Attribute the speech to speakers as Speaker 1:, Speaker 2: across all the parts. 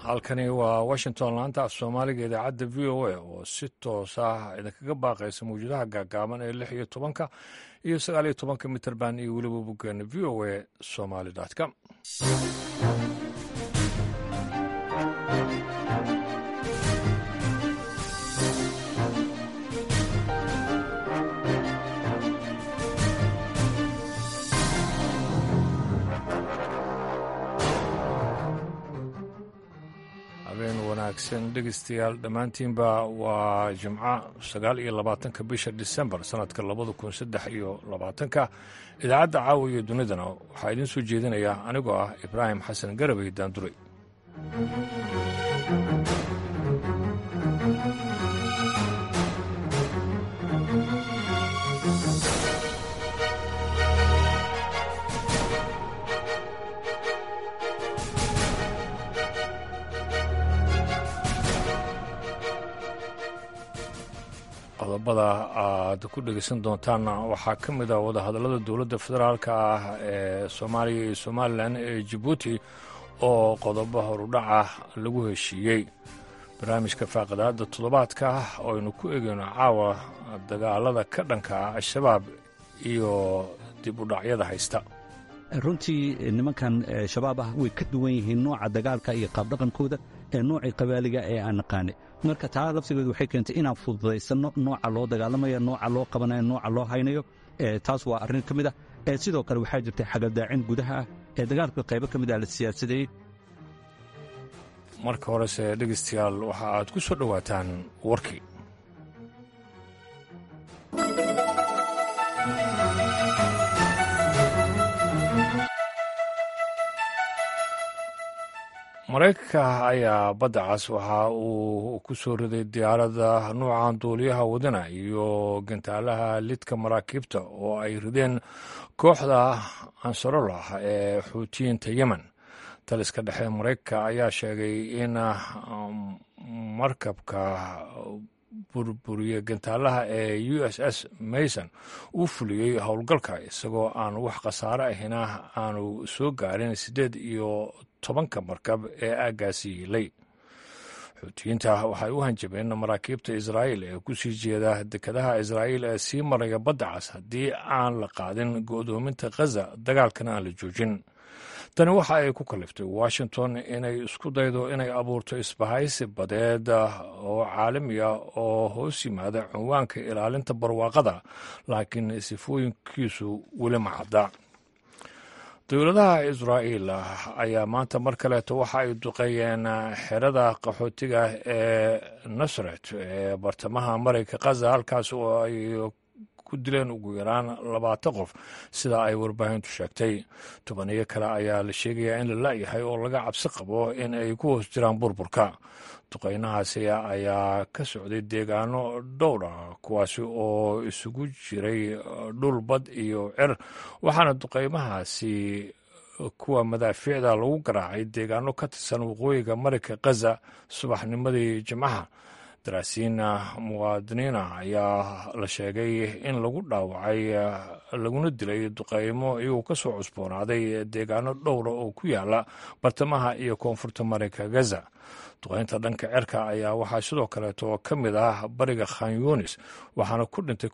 Speaker 1: halkani waa washington laanta af soomaaliga idaacadda v o a oo si toos ah idinkaga baaqaysa mawjadaha gaagaaban ee 16 iyo 19 mitrband iyo weliba boggeena v o a somali com wanaagsan dhegeystayaal dhammaantiinba waa jimco 9 bisha disembar sanadka 2023 idaacadda caawa iyo dunidana waxaa idiin soo jeedinaya anigoo ah ibraahim xasan garabay daanduray qodobada aad ku dhegeysan doontaanna waxaa ka mid ah wadahadallada dowladda federaalka ah ee soomaaliya iyo somalilan ee jabuuti oo qodobo horudhaca lagu heshiiyey barnaamijka faaqidaadda toddobaadka oo aynu ku egeyno caawa dagaalada ka dhanka ah al-shabaab iyo dib u dhacyada haysta
Speaker 2: runtii nimankan shabaab ah way ka duwan yihiin nooca dagaalka iyo qaabdhaqankooda ee noocii qabaaliga ee aan naqaanay marka taa laftigeedu waxay keentay inaan fududaysanno nooca loo dagaalamayo nooca loo qabanayo nooca loo haynayo taas waa arrin ka mid ah sidoo kale waxaa jirtay xagaldaacin gudaha ah ee dagaalka qaybo ka mid ah la siyaasadeeyey
Speaker 1: marka horese dhegeystayaal waxa aad ku soo dhowaataan warkii maraykanka ayaa badda cas waxa uu ku soo riday diyaaradda nuucan duuliyaha wadana iyo gantaalaha lidka maraakiibta oo ay rideen kooxda ansarullah ee xuutiyiinta yemen taliska dhexe maraykanka ayaa sheegay in markabka burburiye gantaalaha ee USS Mason uu fuliyey howlgalka isagoo aan wax khasaare ahina aanu soo gaarin 18 markab ee aaggaasi yiilay xuutiyiinta waxay u hanjabeen maraakiibta israa'iil ee ku sii jeeda dekedaha israa'iil ee sii maraya badda cas haddii aan la qaadin go'doominta khaza dagaalkana aan la joojin tani waxa ay ku kaliftay washington inay isku daydo inay abuurto isbahaysi badeed oo caalami ah oo hoos yimaada cinwaanka ilaalinta barwaaqada laakiin sifooyinkiisu weli ma cadda dowladaha israa'iil ayaa maanta mar kaleeto waxa ay duqeeyeen xerada qaxootiga ee nasret ee bartamaha marayka khaza halkaas oo ay ku dileen ugu yaraan 20 qof sida ay warbaahintu sheegtay tobaniyo kale ayaa la sheegayaa in la la'yahay oo laga cabsi qabo in ay ku hoos jiraan burburka duqeynahaasi ayaa ka socday deegaano dhowr ah kuwaasi oo isugu jiray dhul bad iyo cer waxaana duqeymahaasi kuwa madaafiicda lagu garaacay deegaano ka tirsan waqooyiga marayka khaza subaxnimadii jimcaha daraasiin muwaadiniina ayaa la sheegay in lagu dhaawacay laguna dilay duqeymo iyagoo ka soo cusboonaaday deegaano dhowra oo ku yaala bartamaha iyo koonfurta marayka gaza duqeynta dhanka cerka ayaa waxaa sidoo kaleeto ka mid ah bariga khan yunis waxaana ku dhintay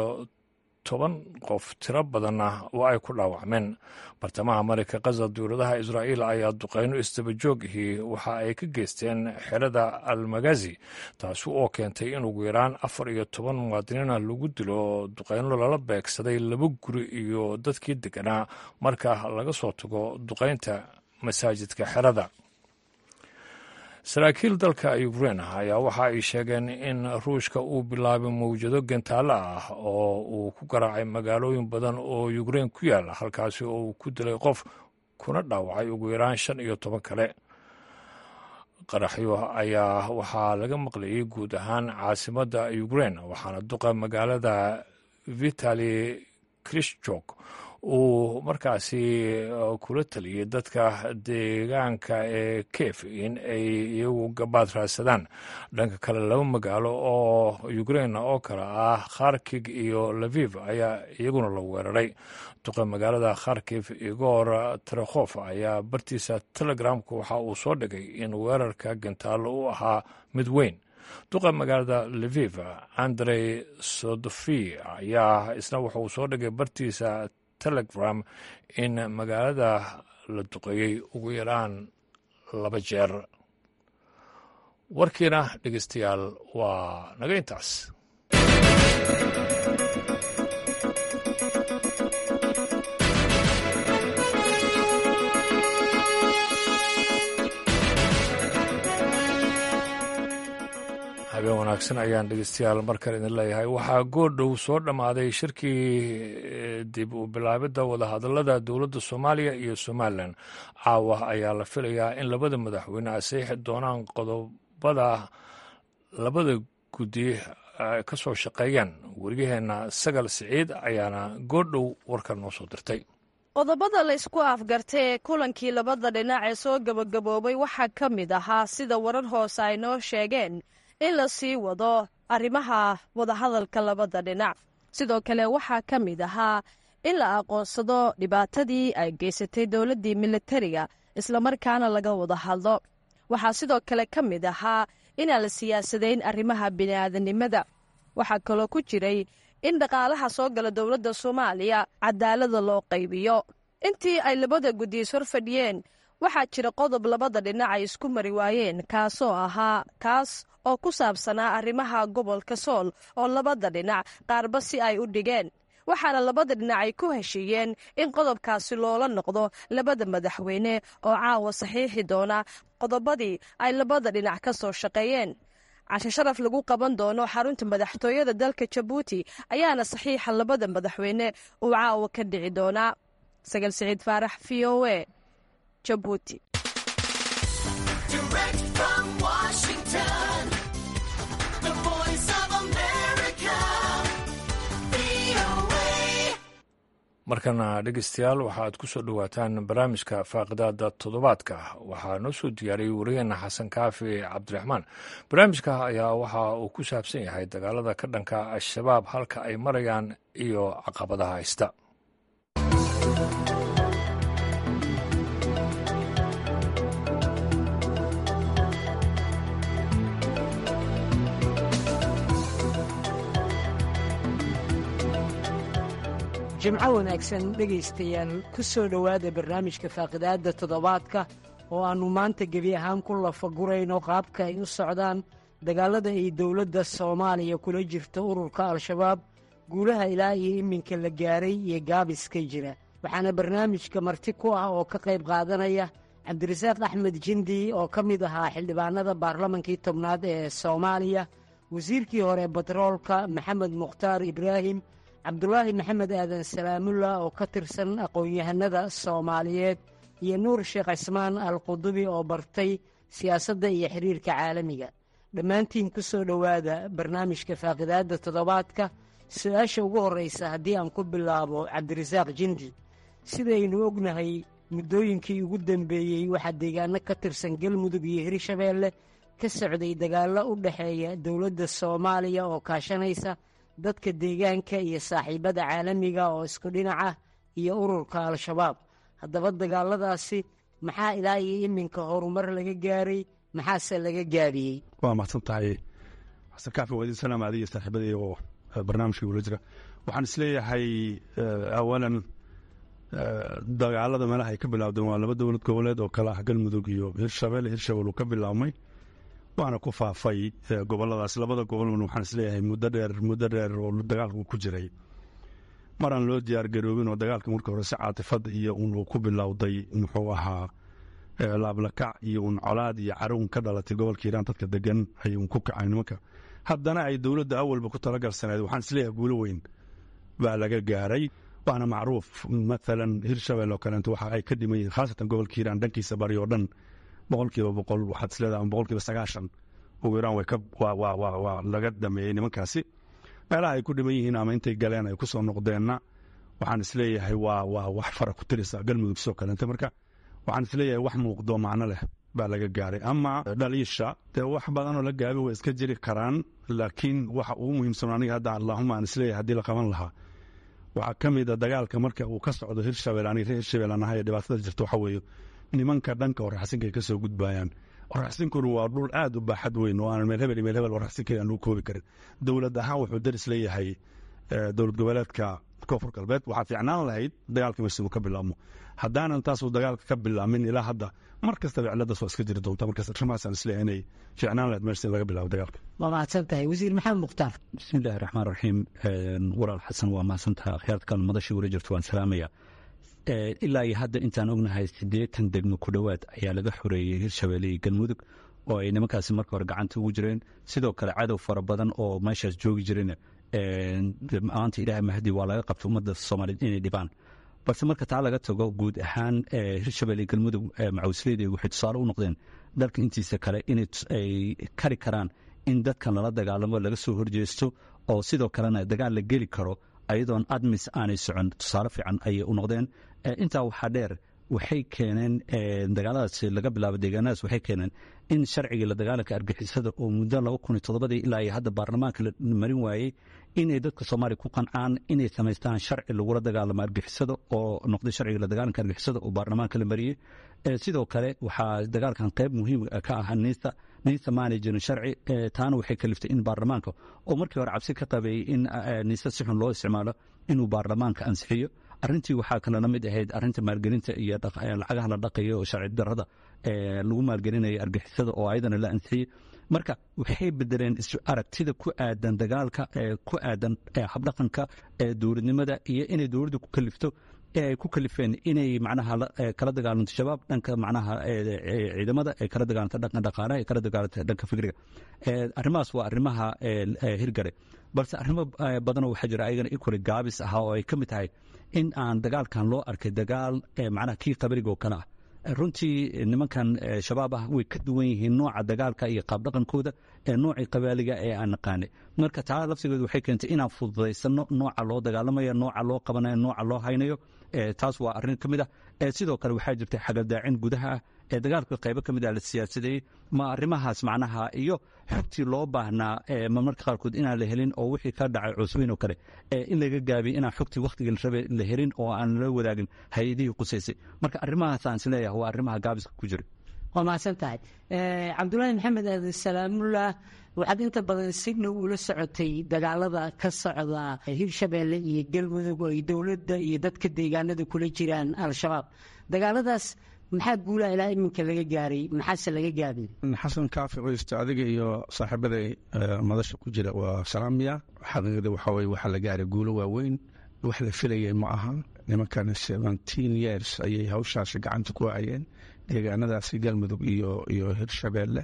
Speaker 1: 11 qof tiro badanna oo ay ku dhaawacmeen bartamaha marayka khaza dowladaha israa'iil ayaa duqeyno isdabajoogihii waxa ay ka geysteen xerada almagazi taasi oo keentay in ugu yaraan 14 muwaadiniina lagu dilo duqeyno lala beegsaday 2 guri iyo dadkii deganaa marka laga soo tago duqeynta masaajidka xerada saraakiil dalka Ukraine ayaa waxa ay sheegeen in ruushka uu bilaabay mawjado gantaalo ah oo uu ku garaacay magaalooyin badan oo Ukraine ku yaala halkaasi oo uu ku dilay qof kuna dhaawacay ugu yaraan 15 kale qaraxyo ayaa waxaa laga maqlayay guud ahaan caasimadda Ukraine waxaana duqa magaalada Vitali Klitschko uu markaasi kula taliyey dadka deegaanka ee kiev in ay iyagu gabaad raadsadaan. dhanka kale 2 magaalo oo ukraine oo kale ah kharkiv iyo lviv ayaa iyaguna la weeraray. duqa magaalada kharkiv igor trakhof ayaa bartiisa telegramka waxa uu soo dhigay in weerarka gantaalo u ahaa mid weyn. duqa magaalada lviv andrey sodofi ayaa isna waxa uu soo dhigay bartiisa telegram in magaalada la duqeeyey ugu yaraan 2 jeer. warkiina dhegeystayaal waa naga intaas. habeen wanaagsan ayaan dhegeystayaal markale idin leeyahay. waxaa goordhow soo dhammaaday shirkii dib u bilaabidda wadahadallada dowladda soomaaliya iyo somalilan. caawa ayaa la filayaa in labada madaxweyne ay saxiixi doonaan qodobada labada guddi ka soo shaqeeyaan. wariyaheenna sagal siciid ayaana goordhow warkan noo soo dirtay.
Speaker 3: qodobada la isku afgartay ee kulankii labada dhinac ee soo gabagaboobay waxaa ka mid ahaa sida warar hoose ay noo sheegeen in la sii wado arrimaha wadahadalka labada dhinac. sidoo kale waxaa ka mid ahaa in la aqoonsado dhibaatadii ay geysatay dowladdii militariga islamarkaana laga wada hadlo. waxaa sidoo kale ka mid ahaa inaan la siyaasadayn arrimaha bini'aadanimada. waxaa kaloo ku jiray in dhaqaalaha soo gala dowladda soomaaliya cadaalada loo qaybiyo. intii ay labada guddi is hor fadhiyeen waxaa jira qodob labada dhinac ay isku mari waayeen kaas oo ku saabsanaa arrimaha gobolka sool oo labada dhinac qaarba si ay u dhigeen. waxaana labada dhinac ay ku heshiiyeen in qodobkaasi loola noqdo labada madaxweyne oo caawa saxiixi doona qodobadii ay labada dhinac ka soo shaqeeyeen. cashe sharaf lagu qaban doono xarunta madaxtooyada dalka jabuuti ayaana saxiixa labada madaxweyne uu caawa ka dhici doonaa. sagal siciid faarax v o a jabuuti.
Speaker 1: markana dhegeystayaal waxaaad ku soo dhowaataan barnaamijka faaqidaada toddobaadka. waxaa noo soo diyaariyey wariyeenna xasan kaafi cabdiraxmaan. barnaamijka ayaa waxa uu ku saabsan yahay dagaalada ka dhanka al-shabaab, halka ay marayaan iyo caqabadaha haysta.
Speaker 4: jimco wanaagsan dhegaystayaal ku soo dhowaada barnaamijka faaqidaadda toddobaadka oo aannu maanta gebi ahaan ku lafagurayno qaabka ay u socdaan dagaallada ay dowladda soomaaliya kula jirto ururka al-shabaab, guulaha ilaa iyo iminka la gaaray iyo gaabiska jira. waxaana barnaamijka marti ku ah oo ka qayb qaadanaya cabdirasaaq axmed jindi oo ka mid ahaa xildhibaanada baarlamankii 10aad ee soomaaliya, wasiirkii hore batroolka maxamed mukhtaar ibraahim, cabdulaahi maxamed aadan salaamulla oo ka tirsan aqoon-yahanada soomaaliyeed, iyo nuur sheekh cismaan alqudubi oo bartay siyaasadda iyo xiriirka caalamiga. dhammaantiin ku soo dhowaada barnaamijka faaqidaadda toddobaadka. su-aasha ugu horraysa haddii aan ku bilaabo cabdirasaaq jindi, sidaynu ognahay muddooyinkii ugu dambeeyey waxaa deegaano ka tirsan galmudug iyo hirshabeelle ka socday dagaallo u dhexeeya dowladda soomaaliya oo kaashanaysa dadka deegaanka iyo saaxiibada caalamiga oo isku dhinac ah iyo ururka al-shabaab. haddaba dagaalladaasi maxaa ilaa iyo iminka horumar laga gaaray, maxaase laga gaabiyey?
Speaker 5: waa mahadsan tahay xasan kaafi, waa idin salaam adiyo saaxiibadii oo barnaamijka ula jira. waxaan isleeyahay awalan dagaalada meelaha ay ka bilaabdeen waa 2 dowlad goboleed oo kale ah galmudug iyo hirshabelle. hirshabelle uu ka bilaabmay waana ku faafay goboladaas. 2 gobolna waxaan isleeyahay muddo dheer oo dagaalku ku jiray, maraan loo diyaar garoobin oo dagaalka markii hore si caatifad iyo uu ku bilowday muxuu ahaa laablakac iyo colaad iyo caruun ka dhalatay gobolka hiiraan. dadka degan ayuu ku kacay nimanka, haddana ay dowladda awalba ku talagalsaneed. waxaan isleeyahay guulo weyn baa laga gaaray, waana macruuf. maalan hirshabelle oo kaleeto waxa ay ka dhiman yihiin khaasatan gobolka hiiraan dhankiisa bari oo dhan 100% waxaad isleedahay 90% ugu yaraan waa laga dhameeyey nimankaasi. meelaha ay ku dhiman yihiin ama intay galeen ay ku soo noqdeenna waxaan isleeyahay waa wax fara ku tirisa galmudug soo kalenta marka waxaan isleeyahay wax muuqdo macno leh baa laga gaaray ama dhaliisha dee wax badanoo la gaabay way iska jiri karaan laakiin waxa ugu muhiimsan aniga hadda allahuma aan isleeyahay haddii la qaban lahaa waxaa ka mid a dagaalka marka uu ka socdo hirshabelle aniga reer hirshabelle aan ahay dhibaatada jirta waxa weeye nimanka dhanka waraxsinka ay ka soo gudbayaan waraxsinkuna waa dhul aad u baaxad weyn oo aan meel hebel waraxsinka aan lagu koobi karin dowlad ahaan wuxuu daris leeyahay dowlad goboleedka koonfur galbeed waxaa fiicnaan lahayd dagaalka meesha uu ka bilaabmo haddaanan taasuu dagaalka ka bilaamin ilaa hadda mar kastaba ciladaas waa iska jiri doonta markaas arrimahaasaan isleeyahay inay fiicnaan lahayd meesha in laga bilaabo dagaalka
Speaker 4: waa mahadsan tahay wasiir maxamed mukhtaar
Speaker 2: bismillahi raxmaan raxiim walaal xasan waa mahadsantaha akhyaartkan madasha wala jirto waan salaamaya ilaa iyo hadda intaan ognahay 80 degmo ku dhowaad ayaa laga xoreeyey hirshabelle iyo galmudug oo ay nimankaasi marka hore gacanta ugu jireen sidoo kale cadow fara badan oo meeshaas joogi jireen maanta ilaahay mahdi waa laga qabta ummadda soomaaliyeed inay dhibaan balse marka taa laga tago guud ahaan hirshabelle iyo galmudug macawisleeda waxay tusaale u noqdeen dalka intiisa kale inay kari karaan in dadkan lala dagaalamo laga soo horjeesto oo sidoo kalena dagaal la geli karo ayadoon admis aanay socon tusaale fiican ayay u noqdeen intaa waxaa dheer waxay keeneen dagaaladaas laga bilaabo deegaanadaas waxay keeneen in sharcigii la dagaalanka argixisada oo muddo 2007 ilaa iyo hadda baarlamaanka la marin waayey inay dadka Soomaaliya ku qancaan inay samaystaan sharci lagula dagaalamo argixisada oo noqday sharciga la dagaalanka argixisada oo baarlamaanka la mariyey sidoo kale waxaa dagaalkan qayb muhiim ka ah niisa maanajirin sharci taana waxay kaliftay in baarlamaanka oo markii hore cabsi ka qabay in niisa si xun loo isticmaalo inuu baarlamaanka ansixiyo arrintii waxaa kalena mid ahayd arrinta maalgelinta iyo lacagaha la dhaqayo oo sharci darrada lagu maalgelinayo argixisada oo ayadana la ansixiyey marka waxay bedeleen aragtida ku aadan dagaalka ku aadan habdhaqanka dowladnimada iyo inay dowladdu ku kalifto ay ku kalifeen inay macnaha kala dagaalanto shabaab dhanka macnaha ciidamada ay kala dagaalanto dhanka dhaqaalaha ay kala dagaalanto dhanka fikriga arrimahaas waa arrimaha hirgare balse arrimo badanoo waxaa jira ayagana equally gaabis ahaa oo ay ka mid tahay in aan dagaalkan loo arkay dagaal macnaha kii qabriga oo kale ah runtii nimankan shabaab ah way ka duwan yihiin nooca dagaalka iyo qaabdhaqankooda noocii qabaaliga ee aan naqaanay marka taa lafsigeedu waxay keentay inaan fududaysano nooca loo dagaalamayo nooca loo qabanayo nooca loo haynayo taas waa arrin ka mid ah sidoo kale waxaa jirtay xagaldaacin gudaha ah dagaalka qaybo ka mid ah la siyaasadeeyey ma arrimahaas macnaha iyo xogtii loo baahnaa marmarka qaarkood inaan la helin oo wixii ka dhacay cusweyn oo kale in laga gaabiy inaan xogtii wakhtiga la rabay la helin oo aan la wadaagin hay-adihii qusaysay marka arrimahaas aan isleeyahay waa arrimaha gaabiska ku jira
Speaker 4: waa mahadsan tahay cabdulaahi maxamed aadan salaamullah waxaad inta badan si dhow ula socotay dagaalada ka socda hirshabelle iyo galmudug oo ay dowladda iyo dadka deegaanada kula jiraan al-shabaab dagaaladaas maxaa guulaha ilaa iminka laga gaaray maxaase laga gaabin
Speaker 6: xasan kaafi qoysta adiga iyo saaxiibada madasha ku jira waa salaamiya xaqiiqda waxa weye waxaa la gaaray guulo waaweyn wax la filayay ma aha nimankan 17 years ayay hawshaasi gacanta ku hayeen deegaanadaasi galmudug iyo hirshabelle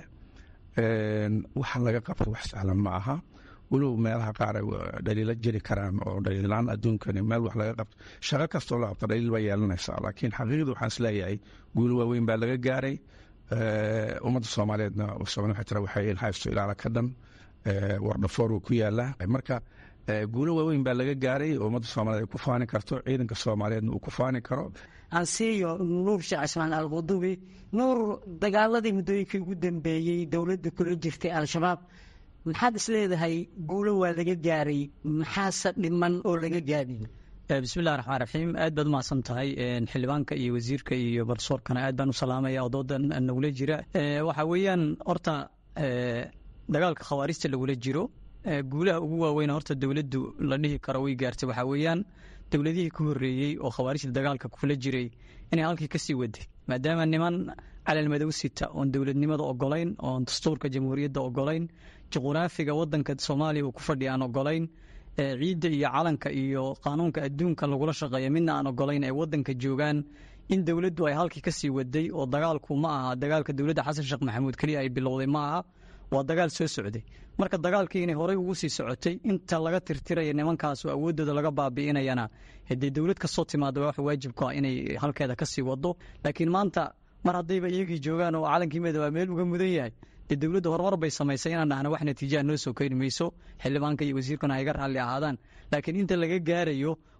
Speaker 6: waxa laga qabto wax sahlan ma aha walow meelaha qaar ay dhaliilo jiri karaan oo dhaliilaan adduunkani meel wax laga qabto shaqo kastoo la qabto dhaliil bay yeelanaysaa laakiin xaqiiqda waxaan isleeyahay guulo waaweyn baa laga gaaray ummadda soomaaliyeedna waxay tira waxay haysto ilaala ka dhan wardhafoor uu ku yaala marka guulo waaweyn baa laga gaaray oo ummadda soomaaliyeed ay ku faani karto ciidanka soomaaliyeedna uu ku faani karo
Speaker 4: ansiyo nuur sheekh cismaan alqudubi nuur dagaaladii muddooyinkii ugu dambeeyey dowladda kula jirtay al-shabaab maxaad isleedahay guulo waa laga gaaray maxaase dhiman oo laga gaabin
Speaker 7: bismillahi raxmaan raxiim aad baad umahadsan tahay xildhibaanka iyo wasiirka iyo barsoorkana aad baan u salaamaya odoodan nagula jira waxa weeyaan horta dagaalka khawaarijta lagula jiro guulaha ugu waaweyn horta dowladdu la dhihi karo way gaartay waxaa weeyaan dowladihii ku horreeyey oo khawaarijta dagaalka kula jiray inay halkii ka sii waday maadaama niman calalmadow sita oon dowladnimada ogolayn oon dastuurka jamhuuriyadda ogolayn juquraafiga wadanka soomaaliya uu ku fadhiya aan ogolayn ciidda iyo calanka iyo qaanuunka adduunka lagula shaqeeya midna aan ogolayn ay wadanka joogaan in dowladdu ay halkii ka sii waday oo dagaalku ma aha dagaalka dowladda xasan sheekh maxamuud keliya ay bilowday ma aha waa dagaal soo socday marka dagaalkii inay horey ugu sii socotay inta laga tirtiraya nimankaas oo awooddooda laga baabi'inayana haddii dowlad kastoo timaado wax waajibka inay halkeeda ka sii wado laakiin maanta mar haddayba iyagii joogaan oo calankii midooba meel uga mudan yahay dee dowladda horumar bay samaysay inaan dhahna wax natiijaha noo soo keeni mayso xildhibaanka iyo wasiirkuna ay ga raalli ahaadaan laakiin inta laga gaarayo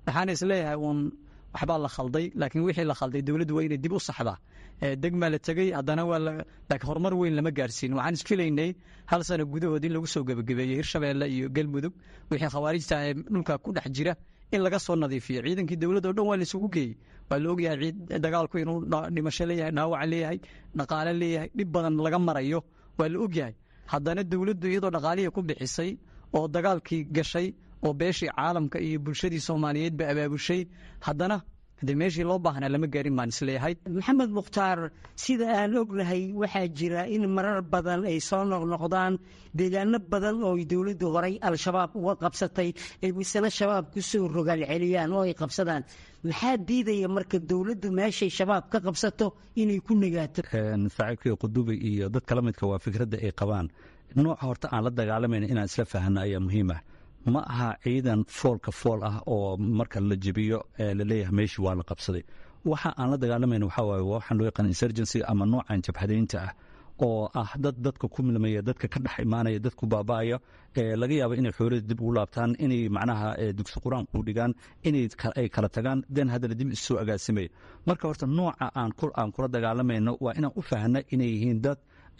Speaker 7: waxaan isleeyahay uun waxbaa la khalday laakiin wixii la khalday dowladdu waa inay dib u saxdaa degmaa la tegey haddana laakiin horumar weyn lama gaarsiin waxaan isfilaynay hal sano gudahood in lagu soo gebagabeeyey hirshabeelle iyo galmudug wixii khawaarijta ee dhulka ku dhex jira in laga soo nadiifiyo ciidankii dowladda o dhan waa la isugu geeyey waa la ogyahay dagaalku inuu dhimasho leeyahay dhaawac leeyahay dhaqaale leeyahay dhib badan laga marayo waa la ogyahay haddana dowladdu iyadoo dhaqaalihii ku bixisay oo dagaalkii gashay oo beeshii caalamka iyo bulshadii soomaaliyeed ba abaabushay haddana de meeshii loo baahnaa lama gaarin baan isleeyahay.
Speaker 4: maxamed mukhtaar sida aan ognahay waxaa jira in marar badan ay soo noqnoqdaan deegaano badan oo dowladdu horay al-shabaab uga qabsatay ay misana shabaab ku soo rogaal celiyaan oo ay qabsadaan maxaa diidaya marka dowladdu meeshay shabaab ka qabsato inay ku nagaato.
Speaker 2: saaxiibkii qudubi iyo dadka la midka waa fikradda ay qabaan nooca horta aan la dagaalamayna inaan isla fahanno ayaa muhiim ah ma aha ciidan foolka fool ah oo marka la jebiyo laleeyahay meeshii waa la qabsaday waxa aan la dagaalamayna waxaa waaye waxaan loo yaqaan insurgency ama noocan jabhadaynta ah oo ah dadka ku milmaya dadka ka dhex imaanaya dadku baaba'aya laga yaabo inay xoolada dib ugu laabtaan inay macnaha dugsi qur-aan ku dhigaan inay kala tagaan den haddana dib isoo agaasimaya marka horta nooca aan kula dagaalamayno waa inaan u fahanna inay yihiin dad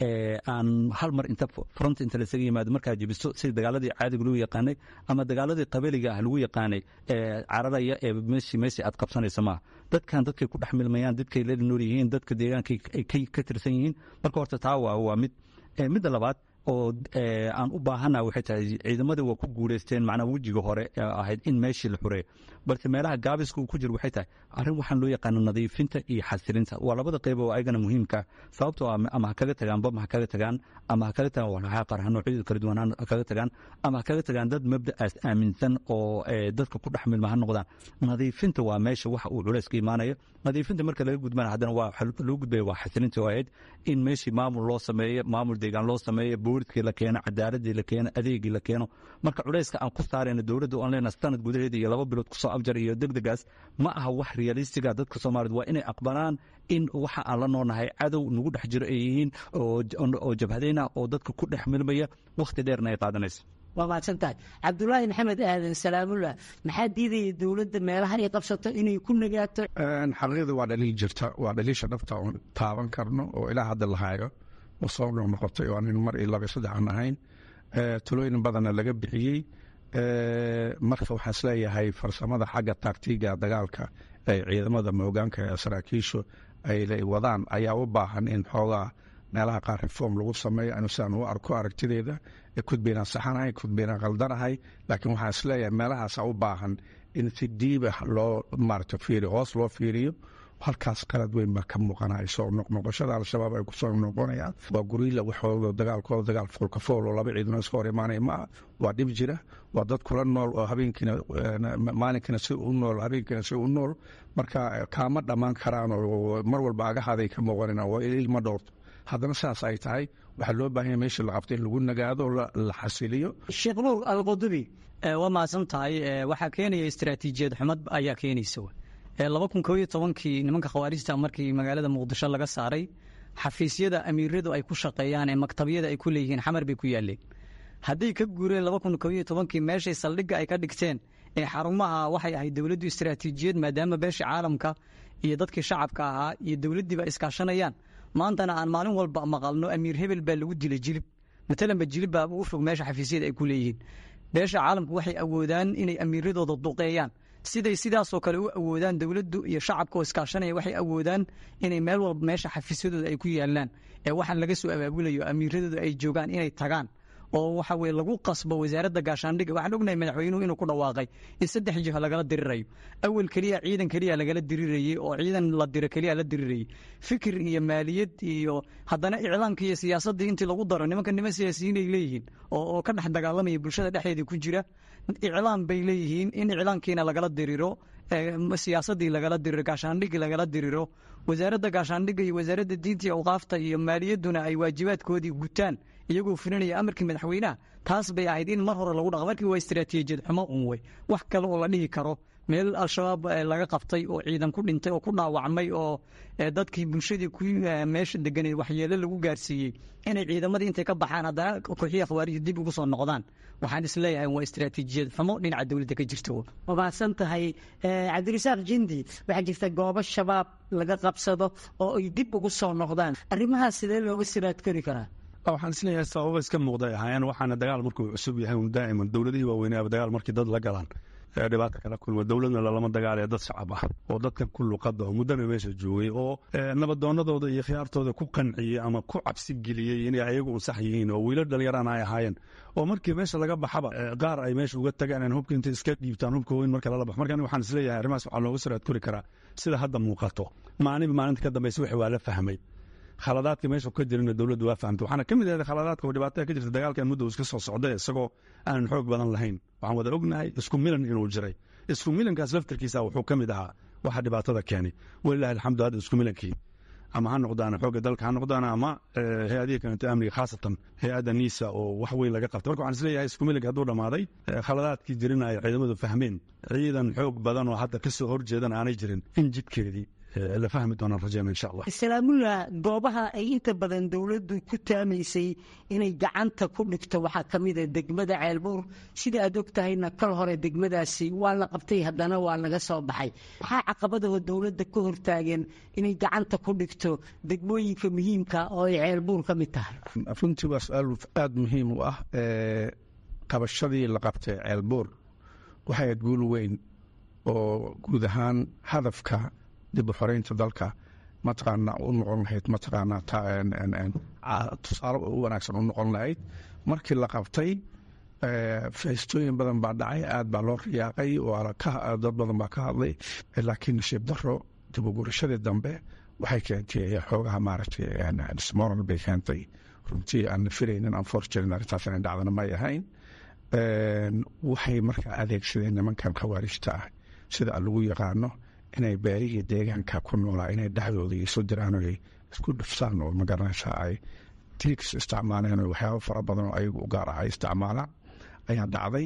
Speaker 2: aan hal mar inta front inta lasaga yimaado markaa jebisto sida dagaaladii caadiga lagu yaqaanay ama dagaaladii qabiliga ah lagu yaqaanay cararaya ee meeshii aad qabsanaysa maaha dadkan dadkay ku dhex milmayaan dadkay la nool yihiin dadka deegaankay ka tirsan yihiin marka horta taa waa mid midda labaad oo aan u baahana waxay tahay ciidamadii waa ku guuleysteen macnaa wejiga hore ahayd in meeshii la xureeyo balse meelaha gaabiska uu ku jiro waxay tahay arrin waxaan loo yaqaano nadiifinta iyo xasilinta waa labada qayb oo ayagana muhiimka sababtoo ama ha kaga tagaan bam ha kaga tagaan ama ha kaga tagaan walxaha qarxa noocyada kala duwan ha kaga tagaan ama ha kaga tagaan dad mabda'aas aaminsan oo dadka ku dhex milma ha noqdaan nadiifinta waa meesha waxa uu culays ka imaanayo nadiifinta marka laga gudbana haddana waa loo gudbaya waa xasilinta oo ahayd in meeshii maamul loo sameeyo maamul deegaan loo sameeyo booliskii la keeno cadaaladii la keeno adeegii la keeno marka culayska aan ku saarayno dowladda oon leenahay sanad gudaheeda iyo 2 bilood kusoo abjar iyo degdegaas ma aha wax realistiga dadka Soomaaliyeed waa inay aqbalaan in waxa aan la noonahay cadow nagu dhex jiro ay yihiin oo jabhadayna oo dadka ku dhex milmaya waqti dheerna ay qaadanayso
Speaker 4: waa mahadsantahay cabdulaahi maxamed aadan salaamullah maxaa diidaya dowladda meelaha ay qabsato inay ku nagaato
Speaker 6: xaqiiqda waa dhaliil jirta waa dhaliisha dhabta oon taaban karno oo ilaa hadda la hayo oo soo noqotay oo aan mar iyo laba saddex aan ahayn talooyin badanna laga bixiyey marka waxaan isleeyahay farsamada xagga taagtiga dagaalka ee ciidamada moogaanka ee saraakiishu ay wadaan ayaa u baahan in xoogaa meelaha qaar reform lagu sameeyo anu sidaan u arko aragtideeda kudbaynaan saxanahay kudbaynaan qaldanahay laakiin waxaan isleeyahay meelahaasaa u baahan in si diiba loo maarata fiiriyo hoos loo fiiriyo halkaas qalad weyn baa ka muuqanaya soo noqnoqoshada al-shabaab ay ku soo noqonayaan waa guriila waxooda dagaalkooda dagaal foolka fool oo laba ciidano iska hor imaanaya maaha waa dhib jira waa dad kula nool oo habeenkiina maalinkiina si u nool habeenkiina si u nool marka kaama dhammaan karaan oo mar walba agahaday ka muuqanayaan waa ilma dhowrto haddana saas ay tahay waxaa loo baahan yahay meesha la qabto in lagu nagaado la xasiliyo
Speaker 4: sheekh nuur alqudubi
Speaker 7: waa mahadsan tahay waxaa keenaya istaraatiijiyad xumad ayaa keenaysa 2011kii nimanka khawaarijta markii magaalada muqdisho laga saaray xafiisyada amiiradu ay ku shaqeeyaan ee maktabyada ay ku leeyihiin xamar bay ku yaaleen hadday ka guureen 2011kii meeshay saldhigga ay ka dhigteen ee xarumaha waxay ahayd dowladdu istaraatiijiyad maadaama beesha caalamka iyo dadkii shacabka ahaa iyo dowladdiiba iskaashanayaan maantana aan maalin walba maqalno amiir hebel baa lagu dilay jilib matalanba jilib baa ugu fog meesha xafiisyada ay ku leeyihiin beesha caalamku waxay awoodaan inay amiiradooda duqeeyaan siday sidaasoo kale u awoodaan dowladdu iyo shacabka oo iskaashanaya waxay awoodaan inay meel walba meesha xafiisyadooda ay ku yaalaan ee waxaan laga soo abaabulayo amiiradooda ay joogaan inay tagaan oo waxa weye lagu qasbo wasaaradda gaashaandhigga waxaan ognahay madaxweynuhu inuu ku dhawaaqay in 3 jiho lagala dirirayo awal keliya ciidan keliya lagala dirirayey oo ciidan la diro keliya la dirirayey fikir iyo maaliyad iyo haddana iclaamka iyo siyaasaddii intii lagu daro niman siyaasiyiin ay leeyihiin oo ka dhex dagaalamaya bulshada dhexdeedii ku jira iclaam bay leeyihiin in iclaamkiina lagala diriro siyaasaddii lagala diriro gaashaandhiggii lagala diriro wasaaradda gaashaandhigga iyo wasaaradda diinta iyo awqaafta iyo maaliyadduna ay waajibaadkoodii gutaan iyagoo fulinaya amarkii madaxweynaha taas bay ahayd in mar hore lagu dhaqa markii waa istaraatiijiyad xumo un wey wax kale oo la dhihi karo meel al-shabaab laga qabtay oo ciidan ku dhintay oo ku dhaawacmay oo dadkii bulshadii meesha deganeed waxyeelo lagu gaarsiiyey inay ciidamadii intay ka baxaan haddana kooxihii khawaarij dib ugu soo noqdaan waxaan isleeyahay waa istaraatiijiyad xumo dhinaca dowladda ka jirta.
Speaker 4: waa mahadsan tahay cabdirasaaq jindi. waxaa jirta goobo shabaab laga qabsado oo ay dib ugu soo noqdaan, arrimahaas sidee looga siraad kori karaa?
Speaker 5: waxaan isleeyahay sababa iska muuqday ahaayeen, waxaana dagaal markuu cusub yahay daa'iman dowladihii waaweynaa dagaal markii dad la galaan dhibaato kala kulma. dowladna lalama dagaalaya dad shacab ah oo dadkan ku luqada oo muddana meesha joogay oo nabadoonadooda iyo khiyaartooda ku qanciyey ama ku cabsi geliyey inay ayagu unsax yihiin oo wiilo dhalinyarana ay ahaayeen oo markii meesha laga baxaba qaar ay meesha uga tagaan hubka intay iska dhiibtaan hubka weyn marka lala baxo. marka waxaan isleeyahay arrimahaas waxaa looga siraad kori karaa sida hadda muuqato. maalinta ka dambaysa wixii waa la fahmay, khaladaadka meesha ka jirina dowladdu waa fahamtay. waxaana ka mid ahayd khaladaadka oo dhibaatada ka jirta dagaalkan muddo iska soo socday isagoo aanan xoog badan lahayn. waxaan wada ognahay isku milan inuu jiray. isku milankaas laftarkiisa wuxuu ka mid ahaa waxa dhibaatada keenay. walilaahi alxamdu hadda isku milankii ama ha noqdaan xoogga dalka ha noqdaan ama hay-adihi kalenta amniga khaasatan hay-adda niisa oo wax weyn laga qabtay. marka waxaan isleeyahay isku milanka hadduu dhammaaday khaladaadkii jirina ay ciidamadu fahmeen, ciidan xoog badan oo hadda ka soo horjeedan aanay jirin in jidkeedii la fahmi doonaan rajeyna insha allah.
Speaker 4: salaamullah, goobaha ay inta badan dowladdu ku taamaysay inay gacanta ku dhigto waxaa ka mid a degmada ceelbuur. sida aad og tahayna kal hore degmadaasi waa la qabtay haddana waa laga soo baxay. maxaa caqabadaho dowladda ka hortaageen inay gacanta ku dhigto degmooyinka muhiimka oo ay ceelbuur ka mid tahay?
Speaker 6: runtii waa su-aal aada muhiim u ah. qabashadii la qabtay ceelbuur waxay aad guul weyn oo guud ahaan hadafka dib u xoreynta dalka mataqaanaa u noqon lahayd, mataqaanaa tusaale u wanaagsan u noqon lahayd. markii la qabtay feestooyin badan baa dhacay, aad baa loo riyaaqay, dad badan baa ka hadlay. laakiin nasiib daro dib u gurashadii dambe waxay keentay xoogaha maaragtay dismoral bay keentay. runtii aan firaynin aan foor jirin arrintaas inay dhacdana may ahayn. waxay markaa adeegsadeen nimankan khawaarijta ah sida lagu yaqaano inay beerihii deegaanka ku noolaa inay dhexdooda isu diraan oo ay isku dhufsaan oo magaranaysaa ay triks isticmaaleen oo waxyaabo fara badan oo ayagu u gaar ah ay isticmaalaan ayaa dhacday.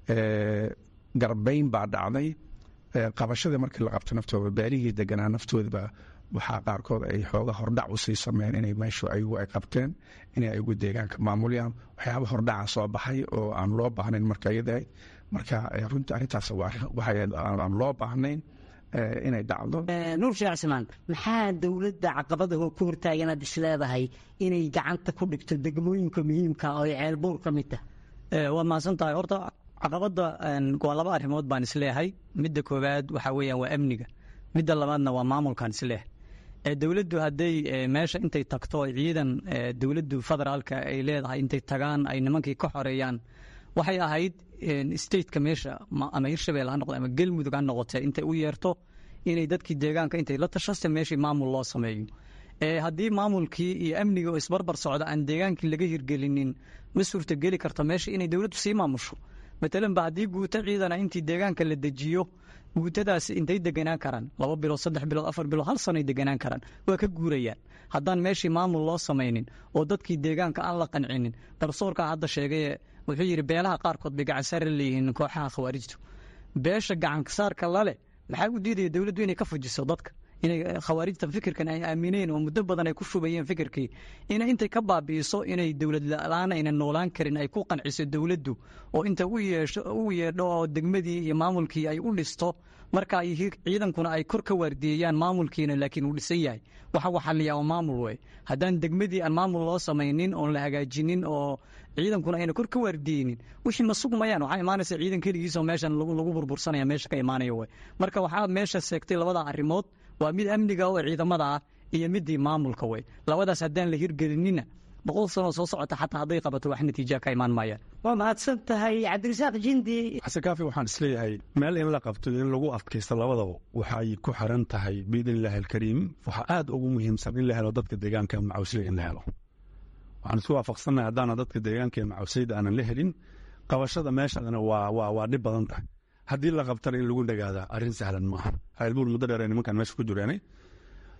Speaker 6: garbayn baa dhacday. qabashadii markii la qabtay naftooda beerihii deganaa naftoodaba waxaa qaarkood ay xooga hordhac usii sameeyeen inay meeshu ayagu ay qabteen inay ayagu deegaanka maamulayaan. waxyaaba hordhaca soo baxay oo aan loo baahnayn marka iyadahay. marka runtii arrintaas waxay aan loo baahnayn inay dhacdo.
Speaker 4: nuur sheekh cismaan, maxaa dowladda caqabadaho ka hortaagan aad is leedahay inay gacanta ku dhigto degmooyinka muhiimka oo ay ceelbuur ka mid tahay?
Speaker 7: waad mahadsan tahay. horta caqabadda waa laba arrimood baan isleeyahay. midda koowaad waxaa weeyaan waa amniga, midda labaadna waa maamulkaan isleeyahay. dowladdu hadday meesha intay tagto ciidan dowladdu federaalka ay leedahay intay tagaan ay nimankii ka xoreeyaan, waxay ahayd stateka meesha ama hirshabelle ha noqdo ama galmudug ha noqotee intay u yeerto inay dadkii deegaanka intay la tashasta meeshii maamul loo sameeyo. haddii maamulkii iyo amniga oo isbarbar socda aan deegaankii laga hirgelinin ma suurtageli karto meesha inay dowladdu sii maamusho. matalan ba haddii guuto ciidana intii deegaanka la dejiyo, guutadaasi intay deganaan karaan 2 bilood 3 bilood 4 bilood hal sanay deganaan karaan, waa ka guurayaan haddaan meeshii maamul loo samaynin oo dadkii deegaanka aan la qancinin. garsoorka hadda sheegay wuxuu yidhi beelaha qaarkood bay gacansaar leeyihiin kooxaha khawaarijtu. beesha gacansaarka lale maxaa u diidaya dowladdu inay ka fujiso dadka, inay khawaarijta fikirkan ay aamineen oo muddo badan ay ku shubayeen fikirkii inay intay ka baabi'iso inay dowlad la-aan ayna noolaan karin ay ku qanciso dowladdu oo inta u yeedho oo degmadii iyo maamulkii ay u dhisto. marka ciidankuna ay kor ka waardiyeeyaan maamulkiina laakiin uu dhisan yahay. waxa waxaliyaa oo maamul wey. haddaan degmadii aan maamul loo samaynin oon la hagaajinin oo ciidankuna ayna kor ka waardiyeynin wixii ma sugmayaan. waxaa imaanaysa ciidan keligiisoo meeshan lagu burbursanaya meesha ka imaanaya wey. marka waxaa meesha seegtay labada arrimood, waa mid amniga oo ciidamada ah iyo midii maamulka wey. labadaas haddaan la hirgelinina 100 sano soo socota xataa hadday qabato wax natiija ka imaan maayaan.
Speaker 4: waa mahadsan tahay cabdirasaaq jindi.
Speaker 5: xasan kaafi, waxaan isleeyahay meel in la qabto in lagu adkaysto labadaba waxay ku xiran tahay biidn illaahi alkariim. waxaa aad ugu muhiimsan in la helo dadka deegaanka macawsley in la helo. waxaan isku waafaqsannahay haddaana dadka deegaanka macawsleyda aanan la helin qabashada meeshadana waa dhib badan tahay. haddii la qabtana in lagu dhagaadaa arrin sahlan maaha. ceelbuur muddo dheer nimankan meesha ku jireenay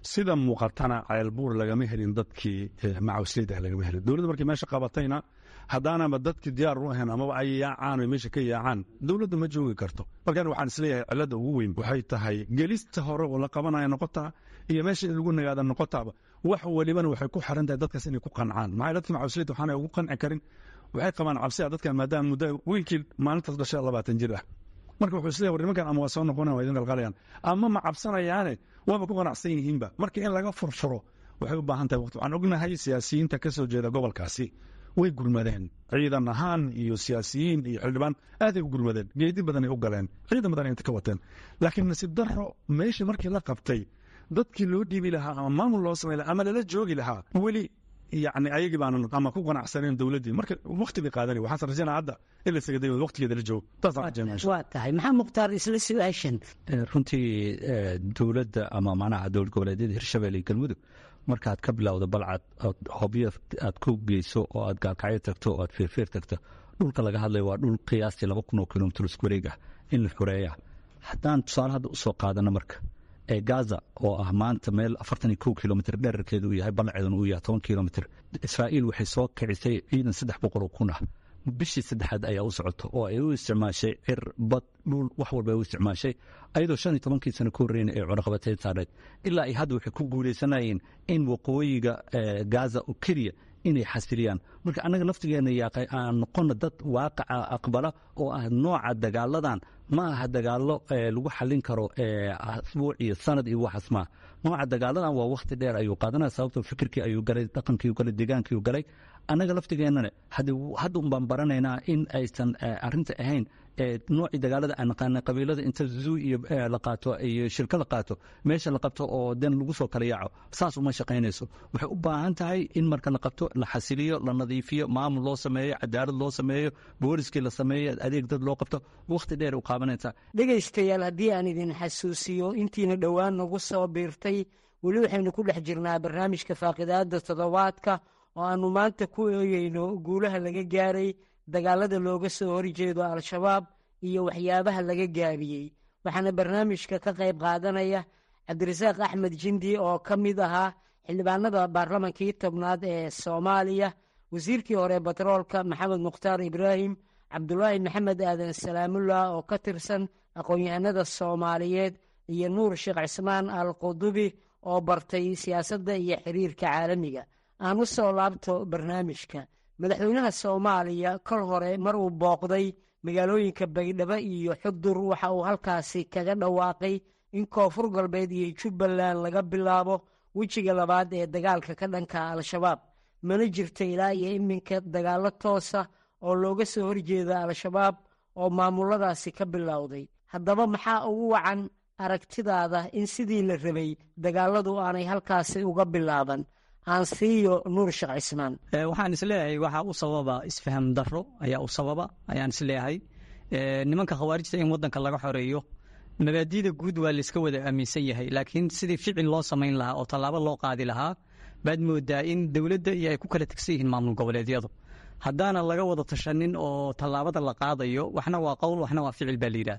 Speaker 5: sida muuqatana ceelbuur lagama helin dadkii macawisleyda lagama helin dowladda markii meesha qabatayna haddaanaba dadkii diyaar u ahayn amaba ay yaacaan oo meesha ka yaacaan dowladda ma joogi karto markaan waxaan isleeyahay cilladda ugu weyn waxay tahay gelista hore oo la qabanaya noqotaa iyo meesha in lagu nagaada noqotaaba wax walibana waxay ku xiran tahay dadkaas inay ku qancaan maxay dadkii macawisleyda waxaanay ugu qanci karin waxay qabaan cabsi dadkan maadaama muddo wiilkii maalintaas dhashay 20 jir ah marka wuxuu isleeyahay war nimankan ama waa soo noqonayaan waa idin qalqalayaan ama ma cabsanayaane waaba ku qanacsan yihiinba marka in laga furfuro waxay u baahan tahay waqti waxaan ognahay siyaasiyiinta ka soo jeeda gobolkaasi way gurmadeen ciidan ahaan iyo siyaasiyiin iyo xildhibaan aaday u gurmadeen geedi badanay u galeen ciidan badan inta ka wateen laakiin nasiib darro meeshii markii la qabtay dadkii loo dhiibi lahaa ama maamul loo samay lahaa ama lala joogi lahaa weli يعني أيجي بان أما كوكنا أحسنين دولتي مركب وقت بقادري وحصل رجعنا عدا إلا سجدي وقت كده الجو تصعد جميع
Speaker 4: واتهاي محمد مختار إسلا سواشن
Speaker 2: runtii dowladda ama macnaha dowlad goboleedyada hirshabelle iyo galmudug markaad ka bilowdo balcad hobyo aad ku geyso oo aad gaalkacyo tagto oo aad feerfeer tagto dhulka laga hadlayo waa dhul qiyaastii 2,000 kilomitir isku wareeg ah in la xureeya haddaan tusaale hadda usoo qaadano marka ee Gaza oo ah maanta meel 42 kilomitir dhererkeedu uu yahay balceeduna uu yahay 10 kilomitir Israa'iil waxay soo kicisay ciidan 300 kun ah bishii saddexaad ayaa u socoto oo ay u isticmaashay bad dhul wax walba u isticmaashay ayadoo 15 sano ka horreeyay ee cunaqabateyn saareed ilaa ay hadda waxay ku guuleysanayeen in waqooyiga Gaza oo kaliya inay xasiliyaan marka anaga laftigeena yaaqay aan noqono dad waaqaca aqbala oo ah nooca dagaaladan ma aha dagaalo lagu xalin karo asbuuc iyo sanad iyo wax asma nooca dagaaladan waa waqti dheer ayuu qaadanaa sababtoo fikirkii ayuu galay dhaqankii uu galay deegaankii uu galay anaga laftigeena hadda un baan baranaynaa in aysan arrinta ahayn noocii dagaalada aan naqaana qabiilada inta zoo iyo la qaato iyo shirka la qaato meesha la qabto oo dan lagu soo kala yaaco saas uma shaqaynayso waxay u baahan tahay in marka la qabto la xasiliyo la nadiifiyo maamul loo sameeyo cadaalad loo sameeyo booliskii la sameeyo adeeg dad loo qabto waqti dheer u qaabanaysaa
Speaker 4: dhegaystayaal haddii aan idin xasuusiyo intiina dhowaan nagu soo biirtay weli waxaynu ku dhex jirnaa barnaamijka faaqidaada toddobaadka oo aanu maanta ku eegayno guulaha laga gaaray dagaalada looga soo horjeedo al-shabaab iyo waxyaabaha laga gaabiyey waxaana barnaamijka ka qayb qaadanaya cabdirasaaq axmed jindi oo ka mid ahaa xildhibaanada baarlamankii tobnaad ee soomaaliya wasiirkii hore batroolka maxamed mukhtaar ibraahim cabdulaahi maxamed aadan salaamullah oo ka tirsan aqoon-yahanada soomaaliyeed iyo nuur sheekh cismaan al qudubi oo bartay siyaasadda iyo xiriirka caalamiga aan u soo laabto barnaamijka madaxweynaha soomaaliya kol hore mar uu booqday magaalooyinka baydhabo iyo xudur waxa uu halkaasi kaga dhawaaqay in koonfur galbeed iyo jubbaland laga bilaabo wejiga labaad ee dagaalka ka dhanka al-shabaab mana jirto ilaa iyo iminka dagaallo toosa oo looga soo horjeeda al-shabaab oo maamuladaasi ka bilowday haddaba maxaa ugu wacan aragtidaada in sidii la rabay dagaaladu aanay halkaasi uga bilaaban aansiiyo nuur sheekh cismaan
Speaker 7: waxaan isleeyahay waxaa u sababa isfaham darro ayaa u sababa ayaan isleeyahay nimanka khawaarijta in wadanka laga xoreeyo mabaadiida guud waa layska wada aaminsan yahay laakiin sidii ficil loo samayn lahaa oo tallaabo loo qaadi lahaa baad moodaa in dowladda iyo ay ku kala tegsan yihiin maamul goboleedyadu haddaana laga wada tashanin oo tallaabada la qaadayo waxna waa qowl waxna waa ficil baa layidhaah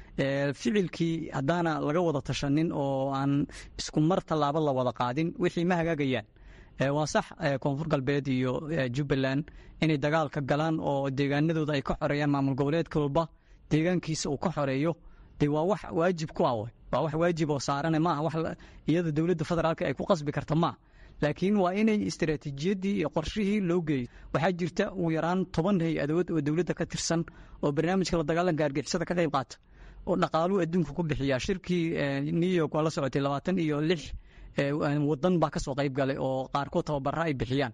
Speaker 7: ficilkii haddaana laga wada tashanin oo aan isku mar tallaabo la wada qaadin wixii ma hagaagayaan waa sax koonfur galbeed iyo jubbaland inay dagaalka galaan oo deegaanadooda ay ka xoreeyaan maamul goboleedka walba deegaankiisa uu ka xoreeyo dee waa wax waajib ku ah waa wax waajib oo saarane maaha wax iyada dowladda federaalka ay ku qasbi karta maaha laakiin waa inay istaraatiijiyaddii iyo qorshihii loo geeyo waxaa jirta ugu yaraan 10 hay-adood oo dowladda ka tirsan oo barnaamijka la dagaalanka argixisada ka qayb qaata oo dhaqaaluhu adduunka ku bixiya shirkii New York waa la socotay 26 wadan baa ka soo qayb galay oo qaarkood tababaro ay bixiyaan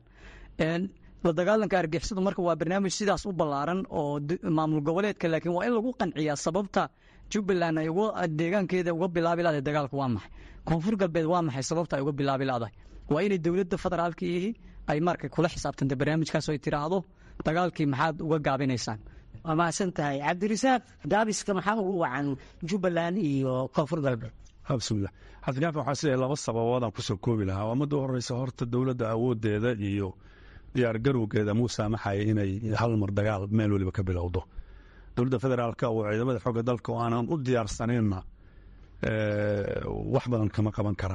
Speaker 7: la dagaalanka argixisada marka waa barnaamij sidaas u ballaaran oo maamul goboleedka laakiin waa in lagu qanciyaa sababta jubbaland ay deegaankeeda uga bilaabi lahayd dagaalka waa maxay koonfur galbeed waa maxay sababta ay uga bilaabi lahayd waa inay dowladda federaalka ay markay kula xisaabtanta barnaamijkaas oo ay tiraahdo dagaalkii maxaad uga gaabinaysaan
Speaker 4: waa mahadsan tahay cabdirasaaq daabiska maxaa ugu wacan jubbaland iyo koonfur galbeed
Speaker 5: bismillah xadgaafa waxaa siday laba sababood aan kusoo koobi lahaa waa midda horeysa horta dowladda awoodeeda iyo diyaargarowgeeda muu saamaxaya inay hal mar dagaal meel weliba ka bilowdo dowladda federaalka oo ciidamada xooga dalka oo aanan u diyaarsanayna wax badan kama qaban karaan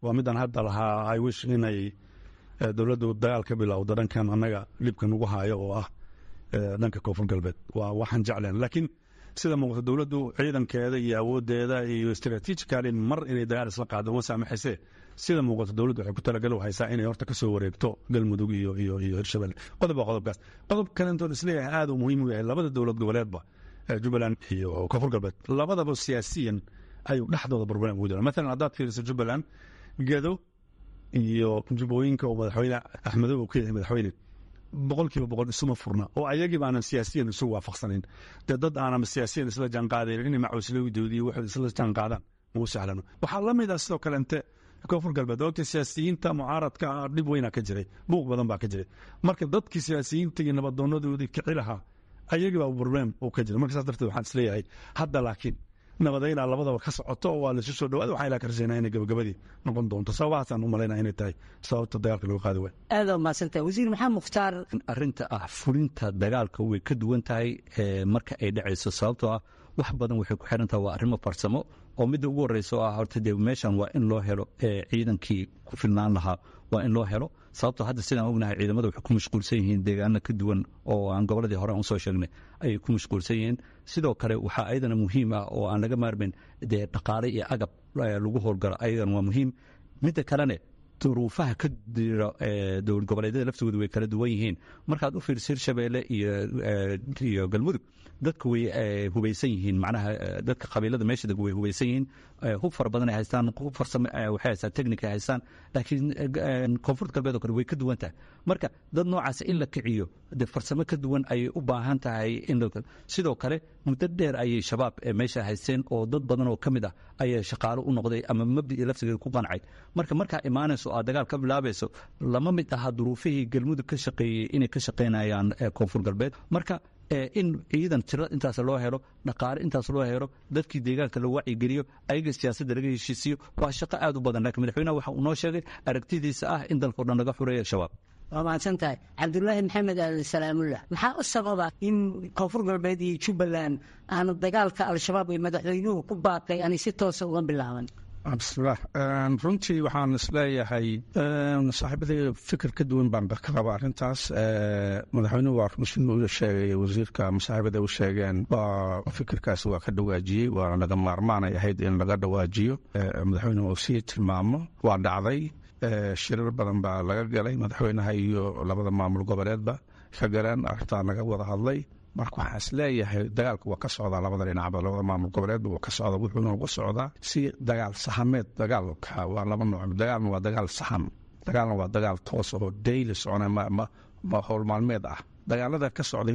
Speaker 5: waa midaan hadda lahaa I wish inay dowladdu dagaal ka bilowdo dhankan annaga dhibka nagu haayo oo ah dhanka koonfur galbeed waa waxaan jecleen laakiin sida muuqata dowladdu ciidankeeda iyo awoodeeda iyo strategically mar inay dagaal isla qaado uma saamaxaysee sida muuqata dowladdu waxay ku talagal haysaa inay horta ka soo wareegto galmudug iyo hirshabelle qodobkaas qodob kalentoon isleeyahay aad uu muhiim u yahay labada dowlad goboleedba jubbaland iyo koonfur galbeed labadaba siyaasiyan ayuu dhexdooda problem ugu jira maalan haddaad fiiriso jubbaland gedo iyo jubbooyinka oo madaxweyne axmedow uu ka yahay madaxweyne 100% isuma furna oo ayagiiba aanan siyaasiyan isu waafaqsanayn dee dad aanan siyaasiyan isla jaanqaadayn inay macuuslowdooda iyo waxay isla jaanqaadaan muu sahlano waxaa la mid ah sidoo kale inte koonfur galbeed oo siyaasiyiinta mucaaradka dhib weynaa ka jiray buuq badan baa ka jiray marka dadkii siyaasiyiinta iyo nabadoonadoodii kici lahaa ayagiiba problem uu ka jiray marka saas darteed waxaan isleeyahay hadda laakiin nabadaynaa labadaba ka socoto oo waa laisu soo dhawaada waxaa ilaa ka rajaynaa inay gabagabadii noqon doonto sababahaasaan u malaynaa inay tahay sababta dagaalka lagu qaadi waay
Speaker 4: aada mahadsantahay wasiir maxamed mukhtaar
Speaker 2: arrinta ah fulinta dagaalka way ka duwan tahay marka ay dhacayso sababtoo ah wax badan waxay ku xiran tahay waa arrimo farsamo oo midda ugu horreysa oo ah horta dee meeshan waa in loo helo ciidankii ku filnaan lahaa waa in loo helo sababtoo hadda sidaan ognahay ciidamada waxay ku mashquulsan yihiin deegaano ka duwan oo aan goboladii hore aan usoo sheegnay ayay ku mashquulsan yihiin sidoo kale waxaa ayadana muhiim ah oo aan laga maarmayn dee dhaqaale iyo agab lagu howlgalo ayadana waa muhiim midda kalene duruufaha ka jira dowlad goboleedyada laftigooda way kala duwan yihiin markaad u fiiriso hirshabeelle iyo galmudug dadka way hubaysan yihiin macnaha dadka qabiilada meesha deg way hubaysan yihiin hub fara badan ay haystaan hub farsamo waxay haystaan technic ay haystaan laakiin koonfurta galbeed oo kale way ka duwan tahay marka dad noocaas in la kiciyo dee farsamo ka duwan ayay u baahan tahay sidoo kale muddo dheer ayay shabaab meesha haysteen oo dad badan oo ka mid ah ayay shaqaalo u noqday ama mabdii laftigeeda ku qancay markaa imaanayso aad dagaal ka bilaabayso lama mid aha duruufihii galmudug ka shaqeeyey inay ka shaqaynayaan koonfur galbeed marka in ciidan tiro intaas loo helo dhaqaale intaas loo helo dadkii deegaanka la wacyigeliyo ayaga siyaasadda laga heshiisiyo waa shaqo aad u badan laakiin madaxweynaha waxa uu noo sheegay aragtidiisa ah in dalkao dhan laga xureeyo shabaab
Speaker 4: waa mahadsan tahay cabdulaahi maxamed aadan salaamullah maxaa u sababa in koonfur galbeed iyo jubbaland aanu dagaalka al-shabaab ee madaxweynuhu ku baaqay aanay si toosa uga bilaaban
Speaker 6: bismillaah runtii waxaan isleeyahay saaxiibadii fikir ka duwan baan ka qaba arrintaas madaxweynuhu waa siduu u sheegay wasiirka masaaxiibada u sheegeen waa fikirkaasi waa ka dhawaajiyey waa laga maarmaanay ahayd in laga dhawaajiyo madaxweynuhu uu sii tilmaamo waa dhacday shirar badan baa laga galay madaxweynaha iyo labada maamul goboleedba ka galeen arrintaa laga wada hadlay marka waxaan isleeyahay dagaalka waa ka socdaa labada dhinacba labada maamul goboleedba waa ka socda wuxuuna uga socdaa si dagaal sahameed dagaalka waa laba nooc dagaalna waa dagaal saham dagaalna waa dagaal toos oo daily socona ma howl maalmeed ah dagaalada ka socda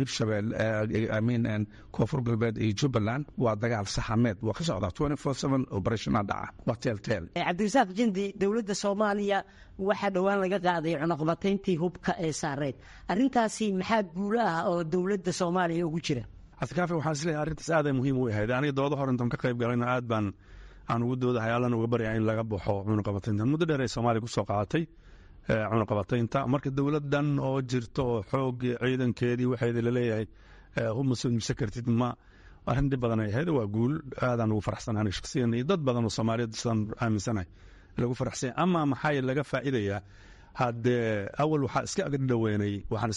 Speaker 6: hirshabelle koonfur galbeed iyo jubbaland waa dagaal sahameed waa ka socdaa 24/7 operationa dhaca waa teelteel
Speaker 4: cabdirasaaq jindi dowladda soomaaliya waxaa dhowaan laga qaaday cunaqabatayntii hubka ee saareed arrintaasi maxaa guulo ah oo dowladda soomaaliya ugu jira
Speaker 5: cabdikaafi waxaan isleeyahay arrintaas aad ay muhiim u ahayd aniga doodo hor intaan ka qayb galayna aad baan aan ugu doodahay allan uga baryaa in laga baxo cunaqabataynta muddo dheer ay soomaaliya ku soo qaadatay cunaqabataynta marka dowladdan oo jirto oo xoog ciidankeedii waxeeda laleeyahay hub mase kartid ma arrin dhib badan ay ahayd waa guul aadaan ugu faraxsanahay shakhsiyan iyo dad badan oo soomaaliyeed sidaan aaminsanahay lagu faraxsanya ama maxaa laga faa'iidayaa haddee awal waxaan iska agridhaweynay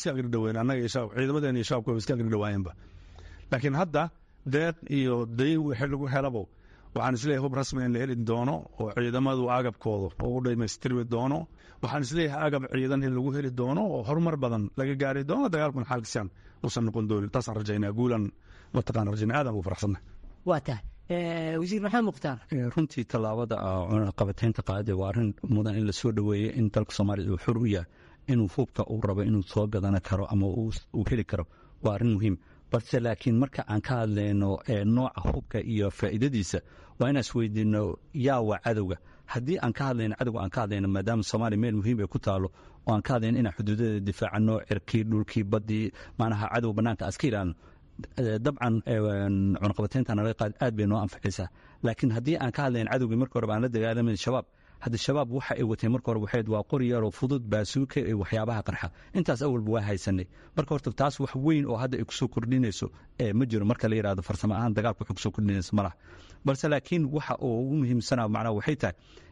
Speaker 5: annaga ciidamadeena iyo shaabka iska agridhawaayeenba laakiin hadda deeq iyo dayn wixii lagu helabo waxaan isleeyahay hub rasmi in la heli doono oo ciidamadu agabkooda oo u dhamaystirmi doono waxaan isleeyahay agab ciidan in lagu heli doono oo horumar badan laga gaari doono dagaalkun xaalkiisaan uusan noqon doonin taasaan rajaynaa guulan mataqaana rajayna aadaan ugu faraxsannahay
Speaker 4: waa tahay wasiir maxamed mukhtaar
Speaker 2: runtii tallaabada cunaqabataynta qaade waa arrin mudan in la soo dhoweeyey in dalka soomaaliya uu xor u yahay inuu hubka uu rabo inuu soo gadana karo ama uu heli karo waa arrin muhiim balse laakiin marka aan ka hadlayno nooca hubka iyo faa'iidadiisa waa inaan isweydiino yaa waa cadowga haddii aan ka hadlayno cadowga aan ka hadlayno maadaama soomaaliya meel muhiim ay ku taalo oo aan ka hadlayno inaan xuduudadeeda difaacano cirkii dhulkii baddii macnaha cadow bannaanka aska ilaalno dabcan cunaqabataynta naga qaad aad bay noo anfacaysaa laakiin haddii aan ka hadlayno cadowgii marka horeba aan la dagaalamin shabaab hadda shabaab waxa ay wateen marka hore waxayd waa qori yaroo fudud baasuuka iyo waxyaabaha qarxa intaas awalba waa haysanay marka horta taas wax weyn oo hadda ay kusoo kordhinayso ma jiro marka la yidhahdo farsamo ahaan dagaalka waxay kusoo kordhinayso malaha balse laakiin waxa uu ugu muhiimsanaa macnaha waxay tahay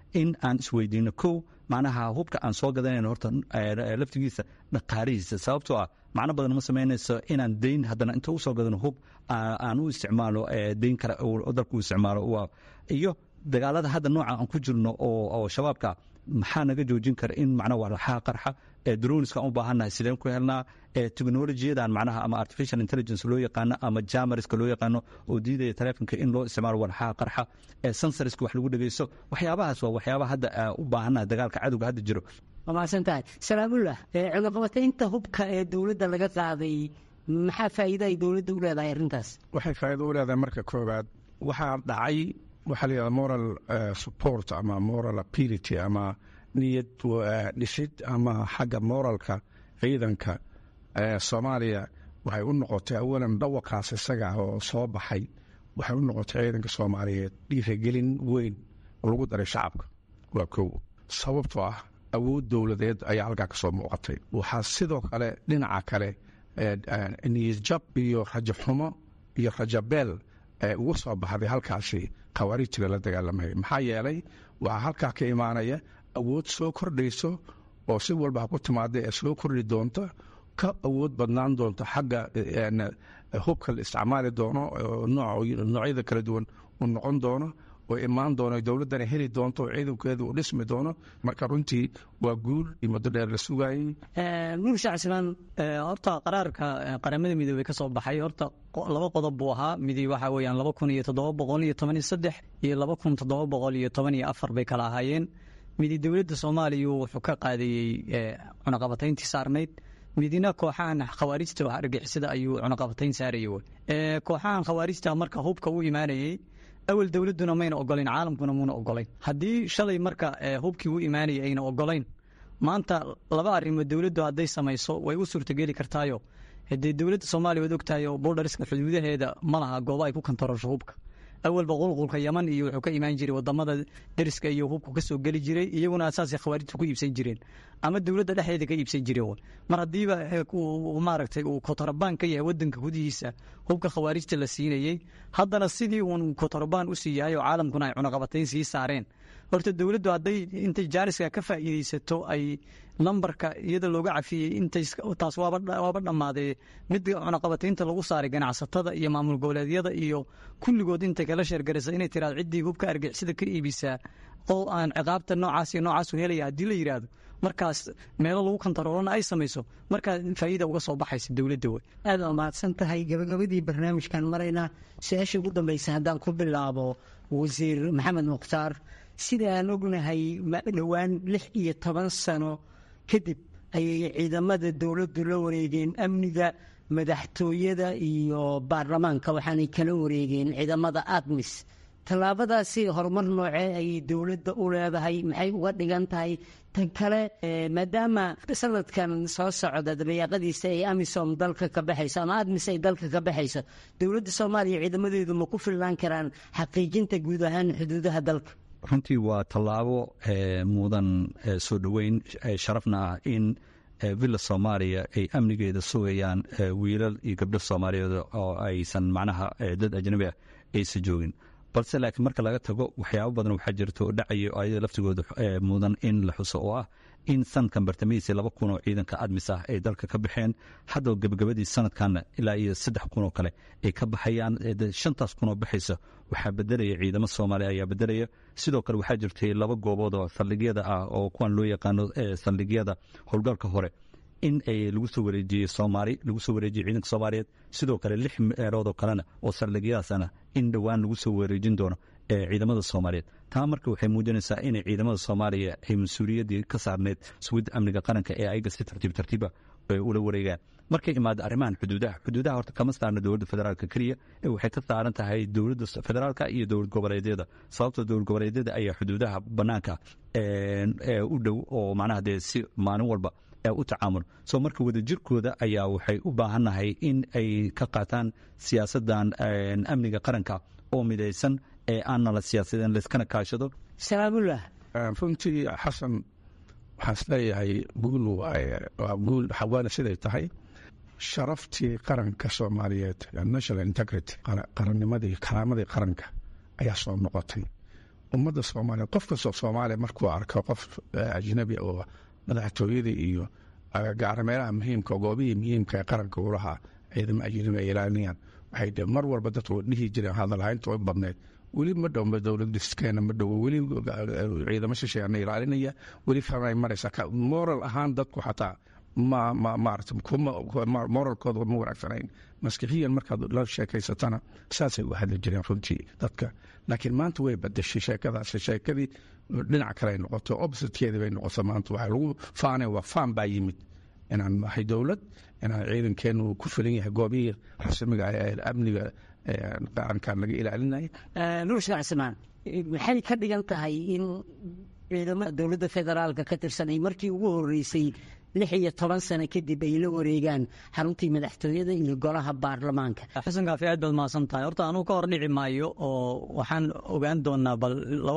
Speaker 2: in aan isweydiino kow macnaha hubka aan soo gadanayno horta laftigiisa dhaqaalihiisa sababtoo ah macno badan ma samaynayso inaan deyn haddana inta u soo gadano hub aan u isticmaalo deyn kale dalku u isticmaalo iyo dagaalada hadda nooca aan ku jirno oo shabaabka maxaa naga joojin kara in macnaha walxaha qarxa droniska aan u baahannahay sideen ku helnaa technolojiyadan macnaha ama artificial intelligence loo yaqaano ama jamariska loo yaqaano oo diidaya taleefonka in loo isticmaalo walxaha qarxa sensorska wax lagu dhegeysto waxyaabahaas waa waxyaabaha hadda u baahannahay dagaalka cadowga hadda jiro.
Speaker 4: waa mahadsan tahay salaamullah. cunaqabataynta hubka ee dowladda laga qaaday maxaa faa'iida ay dowladda u leedahay arrintaas?
Speaker 6: waxay faa'iido u leedahay marka koowaad waxaa dhacay waxaa la yidhahda moral support ama moral ability ama niyad dhisid ama xagga moralka ciidanka soomaaliya waxay u noqotay awalan dhawaqaas isaga oo soo baxay waxay u noqotay ciidanka soomaaliyeed dhiiragelin weyn oo lagu daray shacabka. waa kow sababtoo ah awood dowladeed ayaa halkaa ka soo muuqatay. waxaa sidoo kale dhinaca kale niyadjab iyo rajaxumo iyo rajabeel ugu soo baxday halkaasi khawaarijta la dagaalamaya. maxaa yeelay waxaa halkaa ka imaanaya awood soo kordhayso oo si walba ha ku timaada ee soo kordhi doonta ka awood badnaan doonto xagga hubka la isticmaali doono noocyada kala duwan uu noqon doono oo imaan doono dowladdana heli doonto oo ciidankeedu uu dhismi doono. marka runtii waa guul iyo muddo dheer la sugayey.
Speaker 7: nuur shacsilaan horta qaraarka qaramada midoobey ka soo baxay horta laba qodob buu ahaa. midi waxa weeyaan 2713 iyo 2714 bay kala ahaayeen. midi dowladda soomaaliya wuxuu ka qaadayey cunaqabatayntii saarnayd, midina kooxahan khawaarijta oo argixisada ayuu cunaqabatayn saarayay. kooxahan khawaarijta marka hubka u imaanayay awal dowladduna mayna ogolayn, caalamkuna muuna ogolayn. haddii shalay marka hubkii u imaanayay ayna ogolayn, maanta laba arrimood dowladdu hadday samayso way u suurtageli kartaayo haddii dowladda soomaaliya waad ogtahay oo boodhariska xuduudaheeda ma laha goobo ay ku kantarosho hubka. awalba qulqulka yaman iyo wuxuu ka imaan jiray wadamada deriska iyo hubku ka soo geli jiray, iyaguna asaasay khawaarijtu ku iibsan jireen ama dowladda dhexdeeda ka iibsan jireen. mar haddiiba maaragtay uu kotorobaan ka yahay wadanka gudihiisa hubka khawaarijta la siinayey, haddana sidii uun kotorobaan u sii yahay oo caalamkuna ay cunaqabatayn sii saareen. horta dowladdu hadday intay jaariska ka faa'iidaysato ay lambarka iyada looga cafiyey taas waaba dhammaadee mid cunaqabataynta lagu saaray ganacsatada iyo maamul goboleedyada iyo kulligood intay kala sheergaraysa inay tiraado ciddii hubka argixisada ka iibisaa oo aan ciqaabta noocaas iyo noocaasu helaya haddii la yidhaahdo markaas meelo lagu kantaroolana ay samayso markaa faa'iida uga soo baxaysa dowladda wey.
Speaker 4: aad waa mahadsan tahay. gabagabadii barnaamijkan maraynaa su-aasha ugu dambaysa haddaan ku bilaabo wasiir maxamed mukhtaar, sida aan ognahay dhowaan 16 sano kadib ayay ciidamada dowladdu la wareegeen amniga madaxtooyada iyo baarlamaanka, waxaanay kala wareegeen ciidamada ADMIS. tallaabadaasi horumar noocee ayay dowladda u leedahay, maxay uga dhigan tahay? tan kale maadaama sanadkan soo socda dabayaaqadiisa ay amisom dalka ka baxayso ama ADMIS ay dalka ka baxayso, dowladda soomaaliya ciidamadeedu ma ku filnaan karaan xaqiijinta guud ahaan xuduudaha dalka?
Speaker 2: runtii waa tallaabo mudan soo dhoweyn sharafna ah in villa soomaaliya ay amnigeeda sugayaan wiilal iyo gabdho soomaaliyeed oo aysan macnaha dad ajnabi ah aysan joogin. balse laakiin marka laga tago waxyaabo badan waxaa jirta oo dhacaya oo ayada laftigooda mudan in la xuso oo ah in sanadkan bartamihiisii 2,000 oo ciidanka ADMIS ah ay dalka ka baxeen. hadda gabagabadii sanadkanna ilaa iyo 3,000 oo kale ay ka baxayaan. 5,000 oo baxaysa waxaa bedelaya ciidamo Soomaaliya ayaa bedelaya. sidoo kale waxaa jirtay 2 goobood oo saldhigyada ah oo kuwan loo yaqaano saldhigyada howlgalka hore in ay lagu soo wareejiyey ciidanka Soomaaliyeed. sidoo kale 6 meelood oo kalena oo saldhigyadaasana in dhowaan lagu soo wareejin doono ciidamada Soomaaliyeed. taa marka waxay muujinaysaa in ciidamada Soomaaliya ay mas'uuliyadii ka saarneed sugidda amniga qaranka ee ayaga si tartiib ula wareegaan. markay imaado arrimahan xuduudaha horta kama saarna dowladda federaalka keliya, waxay ka saaran tahay dowladda federaalka iyo dowlad goboleedyada. sababtoo dowlad goboleedyada ayaa xuduudaha banaanka u dhow oo macnaha dee si maalin walba u tacaamulo. soo marka wadajirkooda ayaa waxay u baahannahay in ay ka qaataan siyaasadan amniga qaranka oo midaysan ee aanna la siyaasadeen layskana kaashado.
Speaker 4: salaamullah.
Speaker 6: runtii xasan waxaan isleeyahay guul waa guul xawaana siday tahay sharaftii qaranka Soomaaliyeed national integrity qarannimadii kalaamadii qaranka ayaa soo noqotay ummadda soomaaliya qof kastoo soomaaliya markuu arko qof ajnabi oo madaxtooyada iyo gaarameelaha muhiimka goobihii muhiimka ee qaranka u lahaa ciidamo ajnabi ay ilaalinayaan waxay mar walba dadku dhihi jireen hadalhaynta u badneed weli ma dhowba dowlad dhiskeena ma dhowo weli ciidamo shisheeyana ilaalinaya weli fanay maraysa moral ahaan dadku xataa moralkooda ma wanaagsanayn maskixiyan markaad la sheekaysatana saasay u hadli jireen runtii dadka laakiin maanta way badashay sheekadaasi sheekadii dhinac kale ay noqoto oppositekeedii bay noqoto maanta waxaa lagu faanay waa faan baa yimid inaan nahay dowlad inaan ciidankeenu ku filan yahay goobihii rasmiga ee amniga qarankan laga ilaalinaya.
Speaker 4: nuur sheekh cismaan maxay ka dhigan tahay in ciidamada dowladda federaalka ka tirsan ay markii ugu horeysay 16 sano kadib ay la wareegaan xaruntii madaxtooyada iyo golaha baarlamaanka?
Speaker 7: xasan kaafi aad baad mahadsan tahay. horta anugu ka hor dhici maayo oo waxaan ogaan doonaa bal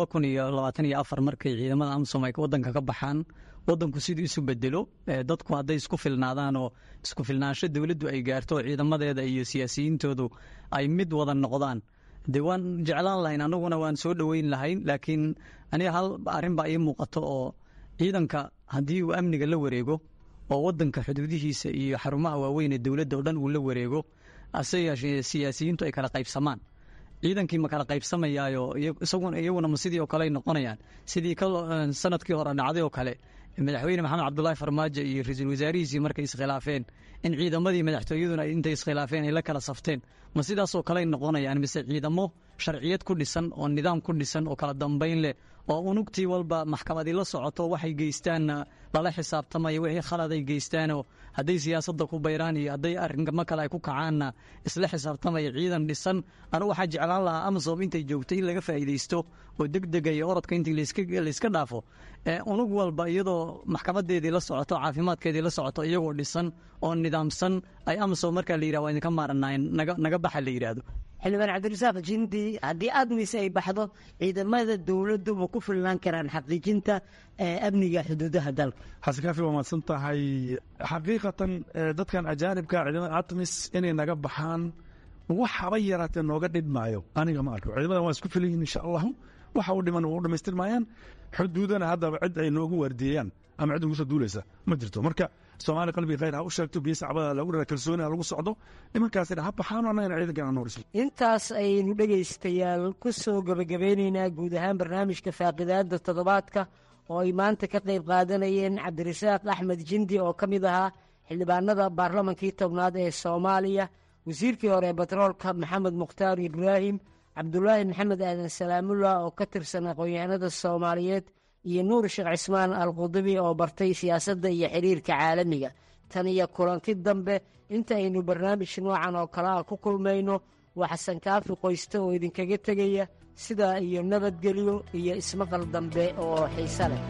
Speaker 7: 2024 markay ciidamada AMISOM ay wadanka ka baxaan wadanku sidii isu bedelo dadku hadday isku filnaadaan oo isku filnaansho dowladdu ay gaarto ciidamadeeda iyo siyaasiyiintoodu ay mid wada noqdaan dee waan jeclaan lahayn anaguna waan soo dhoweyn lahayn laakiin aniga hal arrin baa ii muuqato oo ciidanka haddii uu amniga la wareego oo wadanka xuduudihiisa iyo xarumaha waaweyn ee dowladda oo dhan uu la wareego ase yeeshee siyaasiyiintu ay kala qaybsamaan ciidankii ma kala qaybsamayaayo iyaguna ma sidii oo kale ay noqonayaan sidii sanadkii hore dhacday oo kale madaxweyne maxamed cabdulaahi farmaajo iyo ra-iisul wasaarihiisii markay iskhilaafeen in ciidamadii madaxtooyaduna intay iskhilaafeen ay la kala safteen ma sidaasoo kale ay noqonayaan mise ciidamo sharciyad ku dhisan oo nidaam ku dhisan oo kala dambayn leh oo unugtii walba maxkamadii la socoto waxay geystaanna lala xisaabtamayo wixii khalad ay geystaanoo hadday siyaasadda ku bayraan iyo hadday arrinkama kale ay ku kacaanna isla xisaabtamaya ciidan dhisan anugu waxaa jeclaan lahaa AMISOM intay joogto in laga faa'iidaysto oo degdega iyo orodka intii layska dhaafo unug walba iyadoo maxkamadeedii la socoto caafimaadkeedii la socoto iyagoo dhisan oo nidaamsan ay AMISOM markaa la yidhah waa idinka maaranayn naga baxa la yidhaahdo.
Speaker 4: xildhibaan cabdirasaaq jindi haddii ADMIS ay baxdo ciidamada dowladdu ma ku filnaan karaan xaqiijinta amniga xuduudaha dalka?
Speaker 5: xasan kaafi waa mahadsan tahay. xaqiiqatan dadkan ajaanibka ciidamada ADMIS inay naga baxaan wax haba yaraatee nooga dhibmaayo aniga ma arko. ciidamadan waa isku filan yihiin insha allahu waxa u dhiman u dhamaystirmayaan xuduudana haddaba cid ay noogu waardiyeeyaan ama cid ugu soo duulaysa ma jirto. marka soomaali qalbiga khayr ha u sheegto biyo sacbada lagu dhara kalsooni ha lagu socdo nimankaasina ha baxaano annagana ciidankan aan noorisno.
Speaker 4: intaas ayaynu dhegaystayaal ku soo gabagabeynaynaa guud ahaan barnaamijka faaqidaada toddobaadka oo ay maanta ka qayb qaadanayeen cabdirasaaq axmed jindi oo ka mid ahaa xildhibaanada baarlamankii tobnaad ee soomaaliya, wasiirkii hore ee batroolka maxamed mukhtaar ibraahim, cabdulaahi maxamed aadan salaamullah oo ka tirsan aqoon-yahanada soomaaliyeed, iyo nuur sheekh cismaan alqudubi oo bartay siyaasadda iyo xiriirka caalamiga. tan iyo kulanti dambe inta aynu barnaamij noocan oo kale ah ku kulmayno waa xasan kaafi qoyste oo idinkaga tegaya sidaa iyo nabadgelyo iyo ismaqal dambe oo xiise leh.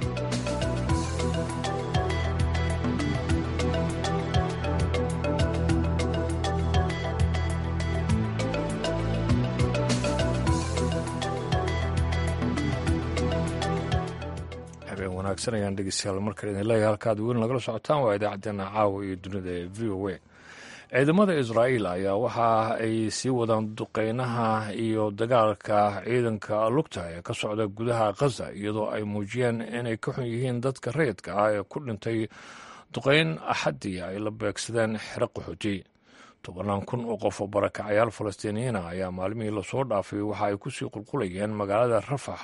Speaker 1: wanaagsan ayaan dhegeystayaal markale idin leeyahay halkaad weli nagala socotaan waa idaacaddeenna caawa iyo dunida ee v o a. ciidamada israa'iil ayaa waxa ay sii wadaan duqeynaha iyo dagaalka ciidanka lugta ee ka socda gudaha khaza iyadoo ay muujiyeen inay ka xun yihiin dadka rayidka ah ee ku dhintay duqeyn axadii ay la beegsadeen xero qaxooti. 10,000 oo qof oo barakacayaal falastiiniyiina ayaa maalmihii lasoo dhaafay waxa ay kusii qulqulayeen magaalada rafax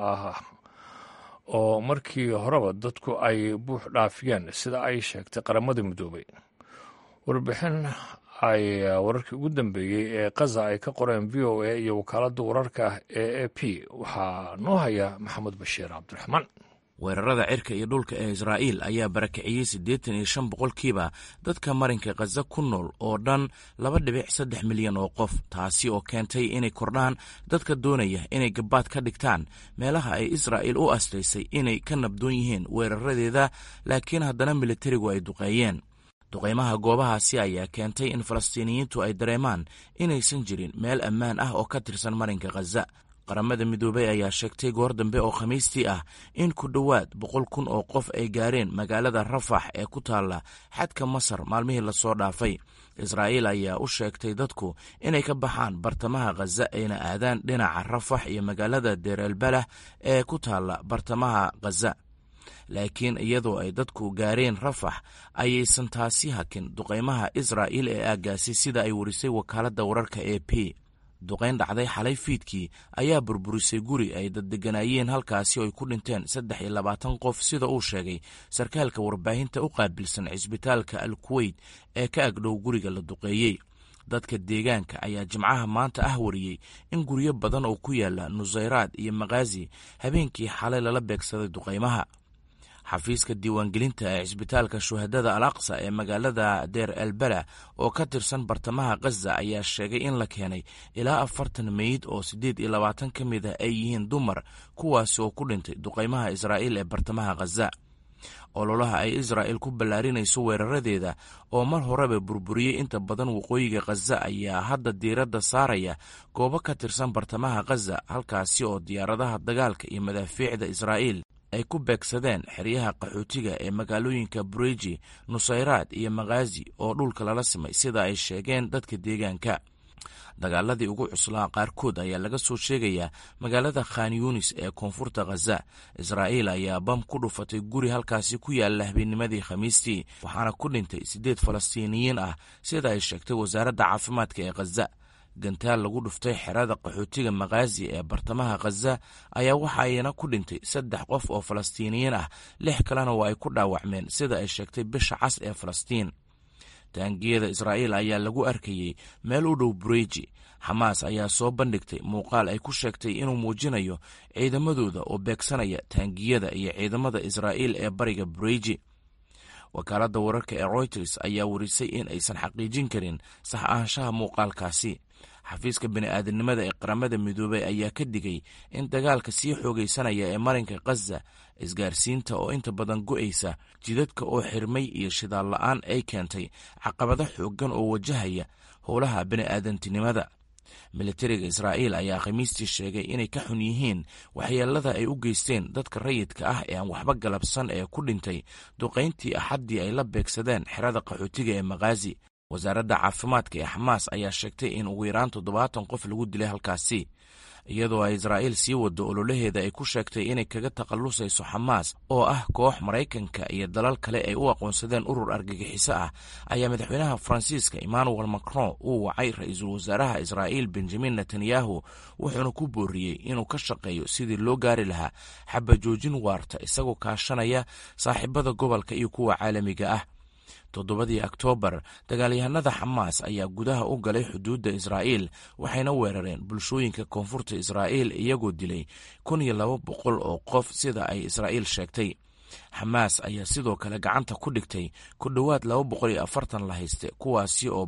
Speaker 1: oo markii horeba dadku ay buux dhaafiyeen sida ay sheegtay qaramada midoobay. warbixin ay wararkii ugu dambeeyey ee khaza ay ka qoreen v o a iyo wakaaladda wararka ee a p waxaa noo haya maxamed bashiir cabdiraxmaan.
Speaker 8: weerarada cirka iyo dhulka ee israa'iil ayaa barakiciyey 85% dadka marinka khaza ku nool oo dhan 2.3 milyan oo qof, taasi oo keentay inay kordhaan dadka doonaya inay gabaad ka dhigtaan meelaha ay israa'iil u astaysay inay ka nabdoon yihiin weeraradeeda, laakiin haddana militarigu ay duqeeyeen. duqeymaha goobahaasi ayaa keentay in falastiiniyiintu ay dareemaan inaysan jirin meel ammaan ah oo ka tirsan marinka khaza. qaramada midoobey ayaa sheegtay goor dambe oo khamiistii ah in ku dhowaad 100,000 oo qof ay gaareen magaalada rafax ee ku taalla xadka masar maalmihii lasoo dhaafay. israa'iil ayaa u sheegtay dadku inay ka baxaan bartamaha khaza ayna aadaan dhinaca rafax iyo magaalada deer elbalah ee ku taalla bartamaha khaza. laakiin iyadoo ay dadku gaareen rafax ayaysan taasi hakin duqaymaha israa'iil ee aaggaasi sida ay warisay wakaaladda wararka e p. duqayn dhacday xalay fiidkii ayaa burburisay guri ay dad degganaayeen halkaasi oo ay ku dhinteen 23 qof sida uu sheegay sarkaalka warbaahinta u qaabilsan cisbitaalka al kuweyt ee ka agdhow guriga la duqeeyey. dadka deegaanka ayaa jimcaha maanta ah wariyey in guryo badan oo ku yaala nusayraad iyo maqaazi habeenkii xalay lala beegsaday duqaymaha. xafiiska diiwaangelinta ee cisbitaalka shuhadada al aqsa ee magaalada deer elbala oo ka tirsan bartamaha khaza ayaa sheegay in la keenay ilaa 40 meyd oo 28 ka mid ah ay yihiin dumar kuwaasi oo ku dhintay duqaymaha israa'iil ee bartamaha khaza. ololaha ay israa'iil ku ballaarinayso weeraradeeda oo mar horeba burburiyey inta badan waqooyiga khaza ayaa hadda diiradda saaraya goobo ka tirsan bartamaha khaza halkaasi oo diyaaradaha dagaalka iyo madaafiicda israa'iil ay ku beegsadeen xeryaha qaxootiga ee magaalooyinka bureji, nusayraad iyo maqaazi oo dhulka lala simay sida ay sheegeen dadka deegaanka. dagaaladii ugu cuslaa qaarkood ayaa laga soo sheegayaa magaalada khan yunis ee koonfurta khaza. israa'iil ayaa bam ku dhufatay guri halkaasi ku yaalla habeennimadii khamiistii waxaana ku dhintay 8 falastiiniyiin ah sida ay sheegtay wasaaradda caafimaadka ee khaza. gantaal lagu dhuftay xerada qaxootiga maqaazi ee bartamaha khaza ayaa waxaayna ku dhintay 3 qof oo falastiiniyiin ah, 6 kalena waa ay ku dhaawacmeen sida ay sheegtay bisha cas ee falastiin. taangiyada israa'iil ayaa lagu arkayey meel u dhow bureji. xamaas ayaa soo bandhigtay muuqaal ay ku sheegtay inuu muujinayo ciidamadooda oo beegsanaya taangiyada iyo ciidamada israa'iil ee bariga bureji. wakaaladda wararka ee Reuters ayaa warisay in aysan xaqiijin karin sax ahaanshaha muuqaalkaasi. xafiiska bini'aadanimada ee qaramada midoobey ayaa ka digay in dagaalka sii xoogaysanaya ee marinka khaza, isgaarsiinta oo inta badan go'aysa, jidadka oo xirmay iyo shidaal la'aan ay keentay caqabado xooggan oo wajahaya howlaha bini'aadantinimada. militariga israa'iil ayaa khamiistii sheegay inay ka xun yihiin waxyeelada ay u geysteen dadka rayidka ah ee aan waxba galabsan ee ku dhintay duqayntii axaddii ay la beegsadeen xerada qaxootiga ee maqaazi. wasaaradda caafimaadka ee xamaas ayaa sheegtay in ugu yaraan 70 qof lagu dilay halkaasi, iyadoo ay israa'iil sii wado ololaheeda ay ku sheegtay inay kaga takhallusayso xamaas oo ah koox maraykanka iyo dalal kale ay u aqoonsadeen urur argagixiso ah. ayaa madaxweynaha faransiiska emmanuel macron uu wacay ra-iisul wasaaraha israa'iil benjamin netanyahu wuxuuna ku booriyey inuu ka shaqeeyo sidii loo gaari lahaa xabajoojin waarta isagoo kaashanaya saaxiibada gobolka iyo kuwa caalamiga ah. 7 Oktoobar dagaalyahanada xamaas ayaa gudaha u galay xuduudda israa'iil waxayna weerareen bulshooyinka koonfurta israa'iil iyagoo dilay 1,200 oo qof sida ay israa'iil sheegtay. xamaas ayaa sidoo kale gacanta ku dhigtay ku dhowaad 240 la hayste kuwaasi oo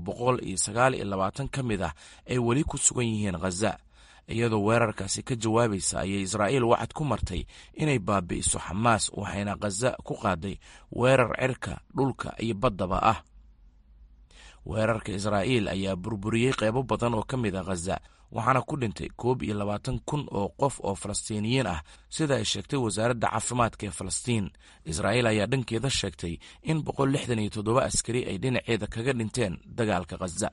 Speaker 8: 129 ka mid ah ay weli ku sugan yihiin khaza. iyadoo weerarkaasi ka jawaabaysa ayay israa'iil wacad ku martay inay baabi'iso xamaas waxayna khaza ku qaaday weerar cirka, dhulka iyo baddaba ah. weerarka israa'iil ayaa burburiyey qaybo badan oo ka mid a khaza waxaana ku dhintay 22,000 oo qof oo falastiiniyiin ah sida ay sheegtay wasaaradda caafimaadka ee falastiin. israa'iil ayaa dhankeeda sheegtay in 167 askari ay dhinaceeda kaga dhinteen dagaalka khaza.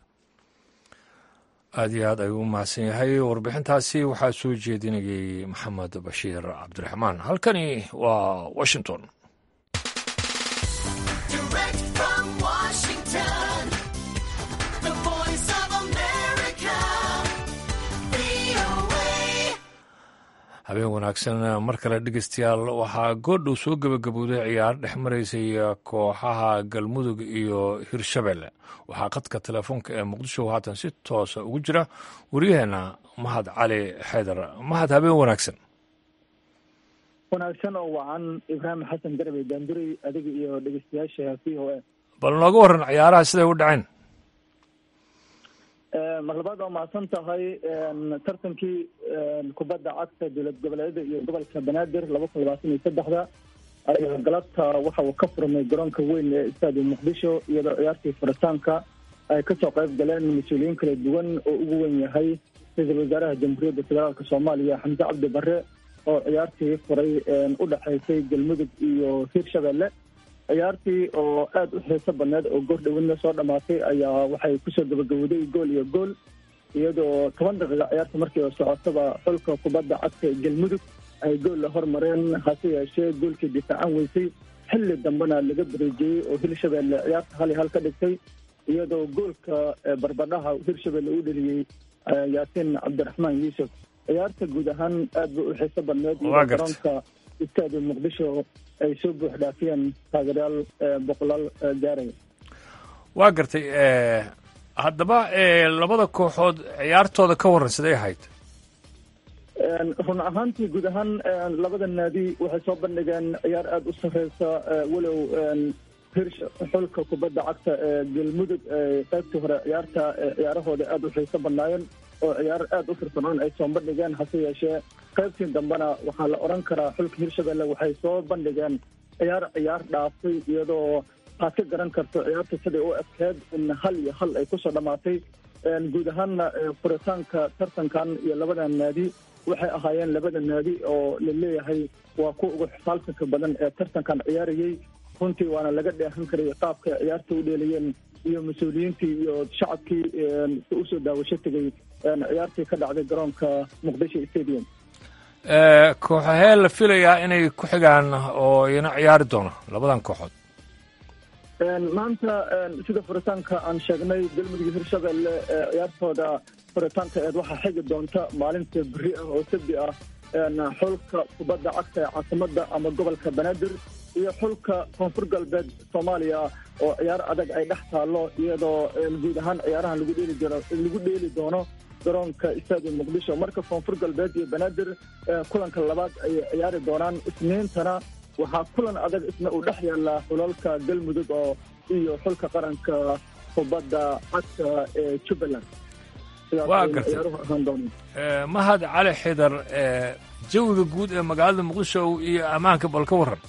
Speaker 1: aad iyo aad ayuu u mahadsan yahay. warbixintaasi waxaa soo jeedinayay maxamed bashiir cabdiraxmaan. halkani waa washington. habeen wanaagsan mar kale dhegeystayaal. waxaa goordhow soo gebagabowday ciyaar dhex maraysay kooxaha galmudug iyo hirshabelle. waxaa khadka telefoonka ee muqdisho haatan si toosa ugu jira waryaheena mahad cali xaydar. mahad, habeen wanaagsan.
Speaker 9: wanaagsan oo wacan ibraahim xasan garbe daandurey adiga iyo dhegeystayaasha v o a.
Speaker 1: bal nooga waran ciyaaraha siday u dhaceen.
Speaker 9: mar labaad waa mahadsan tahay. tartankii kubadda cagta dowlad goboleedyada iyo gobolka banaadir 2023 ayaa galabta waxa uu ka furmay garoonka weyn ee istaadi muqdisho, iyadoo ciyaartii furitaanka ay kasoo qayb galeen mas-uuliyiin kala duwan oo ugu weyn yahay ra-iisul wasaaraha jamhuuriyadda federaalk soomaaliya xamse cabdi bare oo ciyaartii furay u dhexaysay galmudug iyo hirshabelle ciyaartii oo aada u xiiso badneed oo goor dhawidna soo dhamaatay ayaa waxay kusoo gabagabowday gool iyo gool iyadoo 10 daqiiqa ciyaarta markii oo socotaba xulka kubadda cagta galmudug ay gool la hormareen hase yeeshee goolkii difaacan weysay xilli dambena laga bareejiyey oo hirshabelle ciyaarta 1-1 ka dhigtay iyadoo goolka barbadhaha hirshabelle u dheliyey yaasiin cabdiraxmaan yuusuf ciyaarta guud ahaan aad bay u xiiso badneed iyo garoonka istaadi muqdisho ay soo buux dhaafiyeen taageerayaal boqolaal gaaraya
Speaker 1: waa gartay haddaba labada kooxood ciyaartooda ka warran siday ahayd
Speaker 9: run ahaantii guud ahaan labada naadi waxay soo bandhigeen ciyaar aada u sarreysa walow xulka kubadda cagta ee galmudug qaybtii hore ciyaarahooda aada u xiiso badnaayeen oo ciyaar aada u firfircoon ay soo bandhigeen hase yeeshee qaybtii dambena waxaa la odhan karaa xulka hirshabelle waxay soo bandhigeen ciyaar dhaaftay iyadoo aad ka garan karto ciyaarta siday u adkeed in 1-1 ay kusoo dhamaatay guud ahaanna furitaanka tartankan iyo labada naadi waxay ahaayeen labada naadi oo la leeyahay waa kuwa ugu xisaaltanka badan ee tartankan ciyaarayay runtii waana laga dheehan karay qaabka ciyaarta u dheelayeen iyo mas-uuliyiintii iyo shacabkii usoo daawasho tegay ciyaartii ka dhacday garoonka muqdisho stadium
Speaker 1: kooxahee la filayaa inay ku xigaan oo ina ciyaari doono labadan kooxood
Speaker 9: maanta sida furitaanka aan sheegnay galmudug hirshabelle ciyaartooda furitaanka waxaa xigi doonta maalinta beri ah oo sabti ah xulka kubadda cagta ee caasimada ama gobolka banaadir iyo xulka koonfur galbeed soomaaliya oo ciyaar adag ay dhex taallo iyadoo guud ahaan ciyaarahan lagu dheeli doono garoonka istaadi muqdisho marka koonfur galbeed iyo banaadir kulanka labaad ay ciyaari doonaan isniintana waxaa kulan adag isna uu dhex yaallaa xulalka galmudug oo iyo xulka qaranka kubadda cagta ee jubbaland
Speaker 1: waa gartay mahad cali xidar jawiga guud ee magaalada muqdisho iyo ammaanka bal ka warran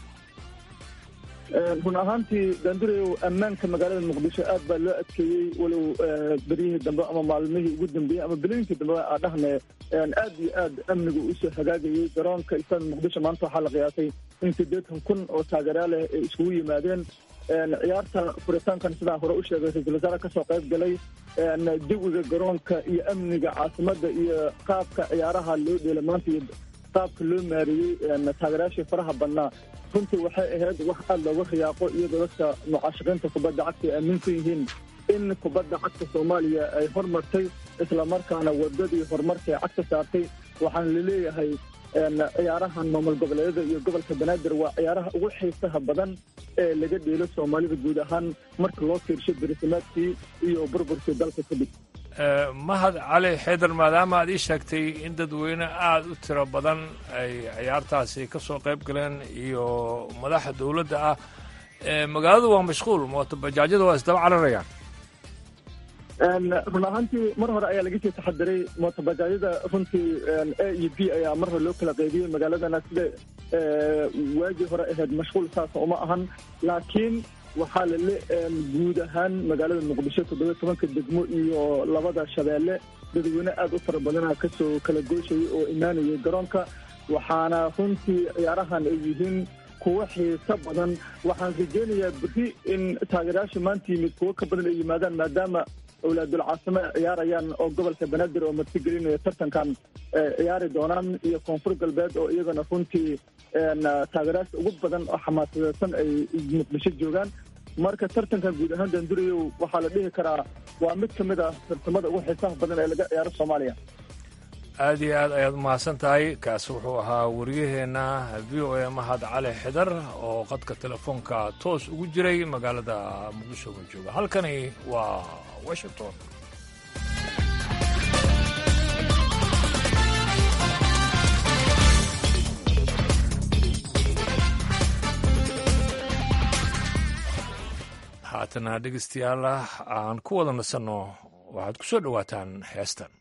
Speaker 9: run ahaantii daandureyow ammaanka magaalada muqdisho aad baa loo adkeeyey walow beryihii dambe ama maalmihii ugu dambeeyey ama bilooyinkii dambe aa dhahne aad iyo aad amnigu usoo hagaagayey garoonka istaadi muqdisho maanta waxaa la qiyaasay in 80,000 oo taageerayaal ah ay isugu yimaadeen ciyaarta furitaankan sidaa hore u sheegay ra-iisul wasaare kasoo qayb galay jawiga garoonka iyo amniga caasimada iyo qaabka ciyaaraha loo dheela maanta iyo qaabka loo maareeyey taageerayaashii faraha badnaa runtii waxay ahayd wax aada looga riyaaqo iyadoo dadka mucaashiqiinta kubadda cagta ay aaminsan yihiin in kubadda cagta soomaaliya ay hormartay islamarkaana wadadii horumarka ay cagta saartay waxaana laleeyahay ciyaarahan maamul goboleedyada iyo gobolka banaadir waa ciyaaraha ugu xiisaha badan ee laga dheelo soomaalida guud ahaan marka loo fiirsho berisamaadkii iyo burburkii dalka kadib
Speaker 1: mahad cali xaydar maadaama aad ii sheegtay in dadweyne aada u tiro badan ay ciyaartaasi ka soo qayb galeen iyo madaxa dowladda ah magaaladu waa mashquul mootobajaajyada waa isdaba cararayaan
Speaker 9: run ahaantii mar hore ayaa laga sii taxadiray mootobajaajyada runtii a iyo b ayaa mar hore loo kala qaybiyey magaaladana sida waagii hore ahayd mashquul saasa uma ahan laakiin waxaa lale guud ahaan magaalada muqdisho 17 degmo iyo labada shabeelle dadweyne aada u fara badana kasoo kala gooshayay oo imaanayay garoonka waxaana runtii ciyaarahan ay yihiin kuwa xiiso badan waxaan rajeynayaa beri in taageerayaasha maanta yimid kuwo ka badan ay yimaadaan maadaama awlaadul caasimo ay ciyaarayaan oo gobolka banaadir oo martigelinaya tartankan ciyaari doonaan iyo koonfur galbeed oo iyagana runtii taageerayaasha ugu badan oo xamaasadeysan ay muqdisho joogaan marka tartankan guud ahaan daandureyow waxaa la dhihi karaa waa mid ka mid ah tartamada ugu xiisaha badan ee laga ciyaaro soomaaliya
Speaker 1: aad iyo aad ayaad umahadsan tahay kaasi wuxuu ahaa wariyaheenna v o a mahad cali xidar oo qadka telefoonka toos ugu jiray magaalada muqdisho ka jooga halkani waa washington haatana dhegeystayaal aan ku wada nasanno waxaad ku soo dhowaataan heestan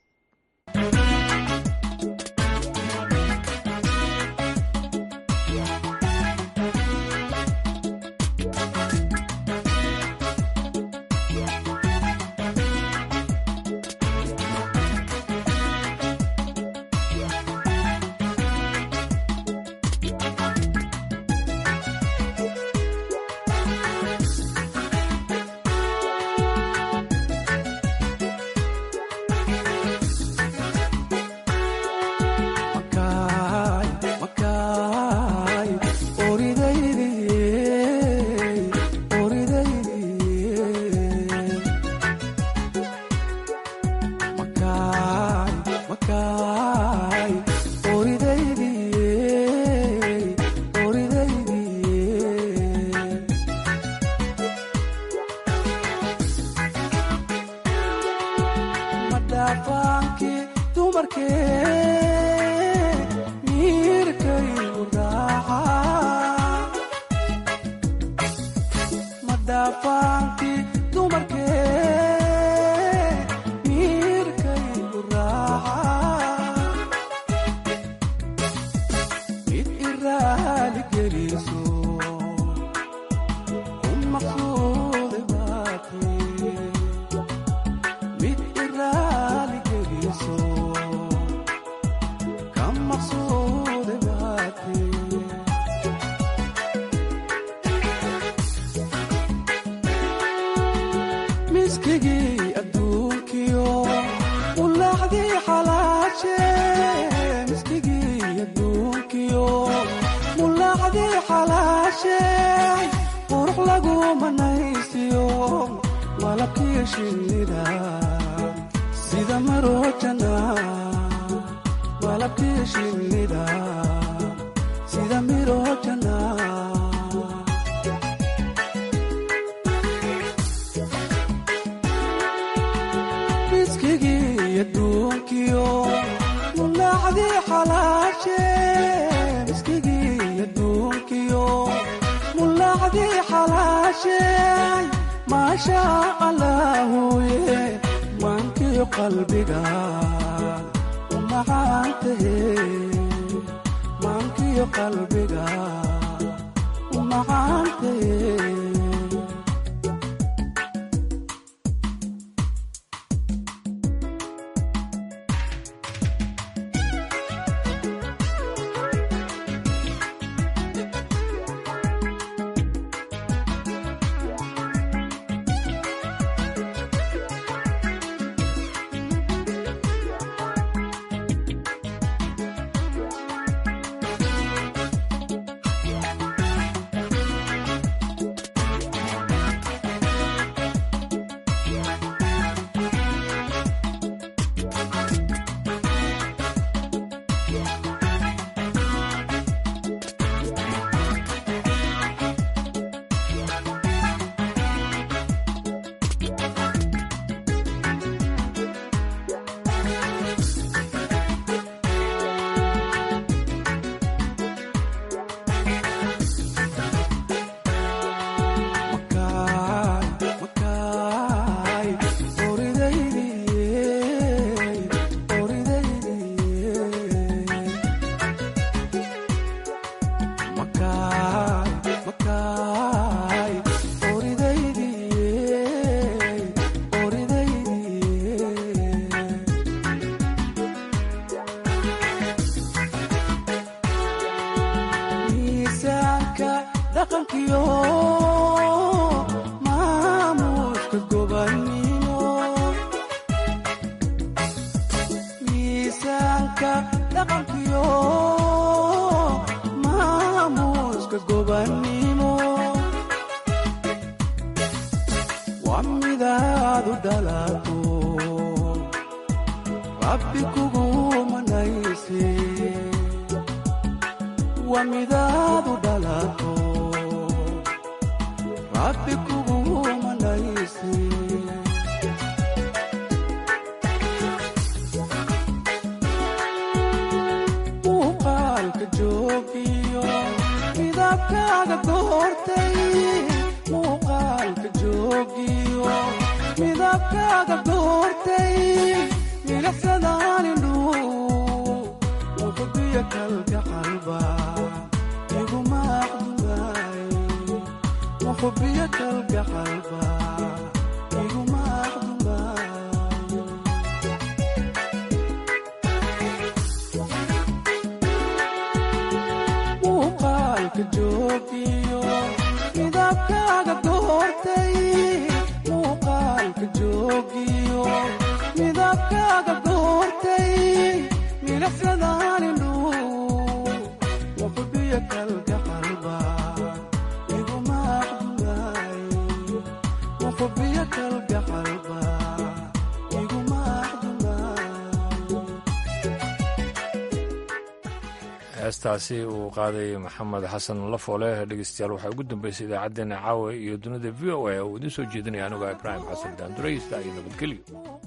Speaker 1: heestaasi uu qaaday maxamed xasan lafoole dhegeystayaal waxaa ugu dambeysay idaacaddeenna caawa iyo dunida v o a oo idiin soo jeedinaya anuga ibraahim xasan daanduray sida iyo nabadgelyo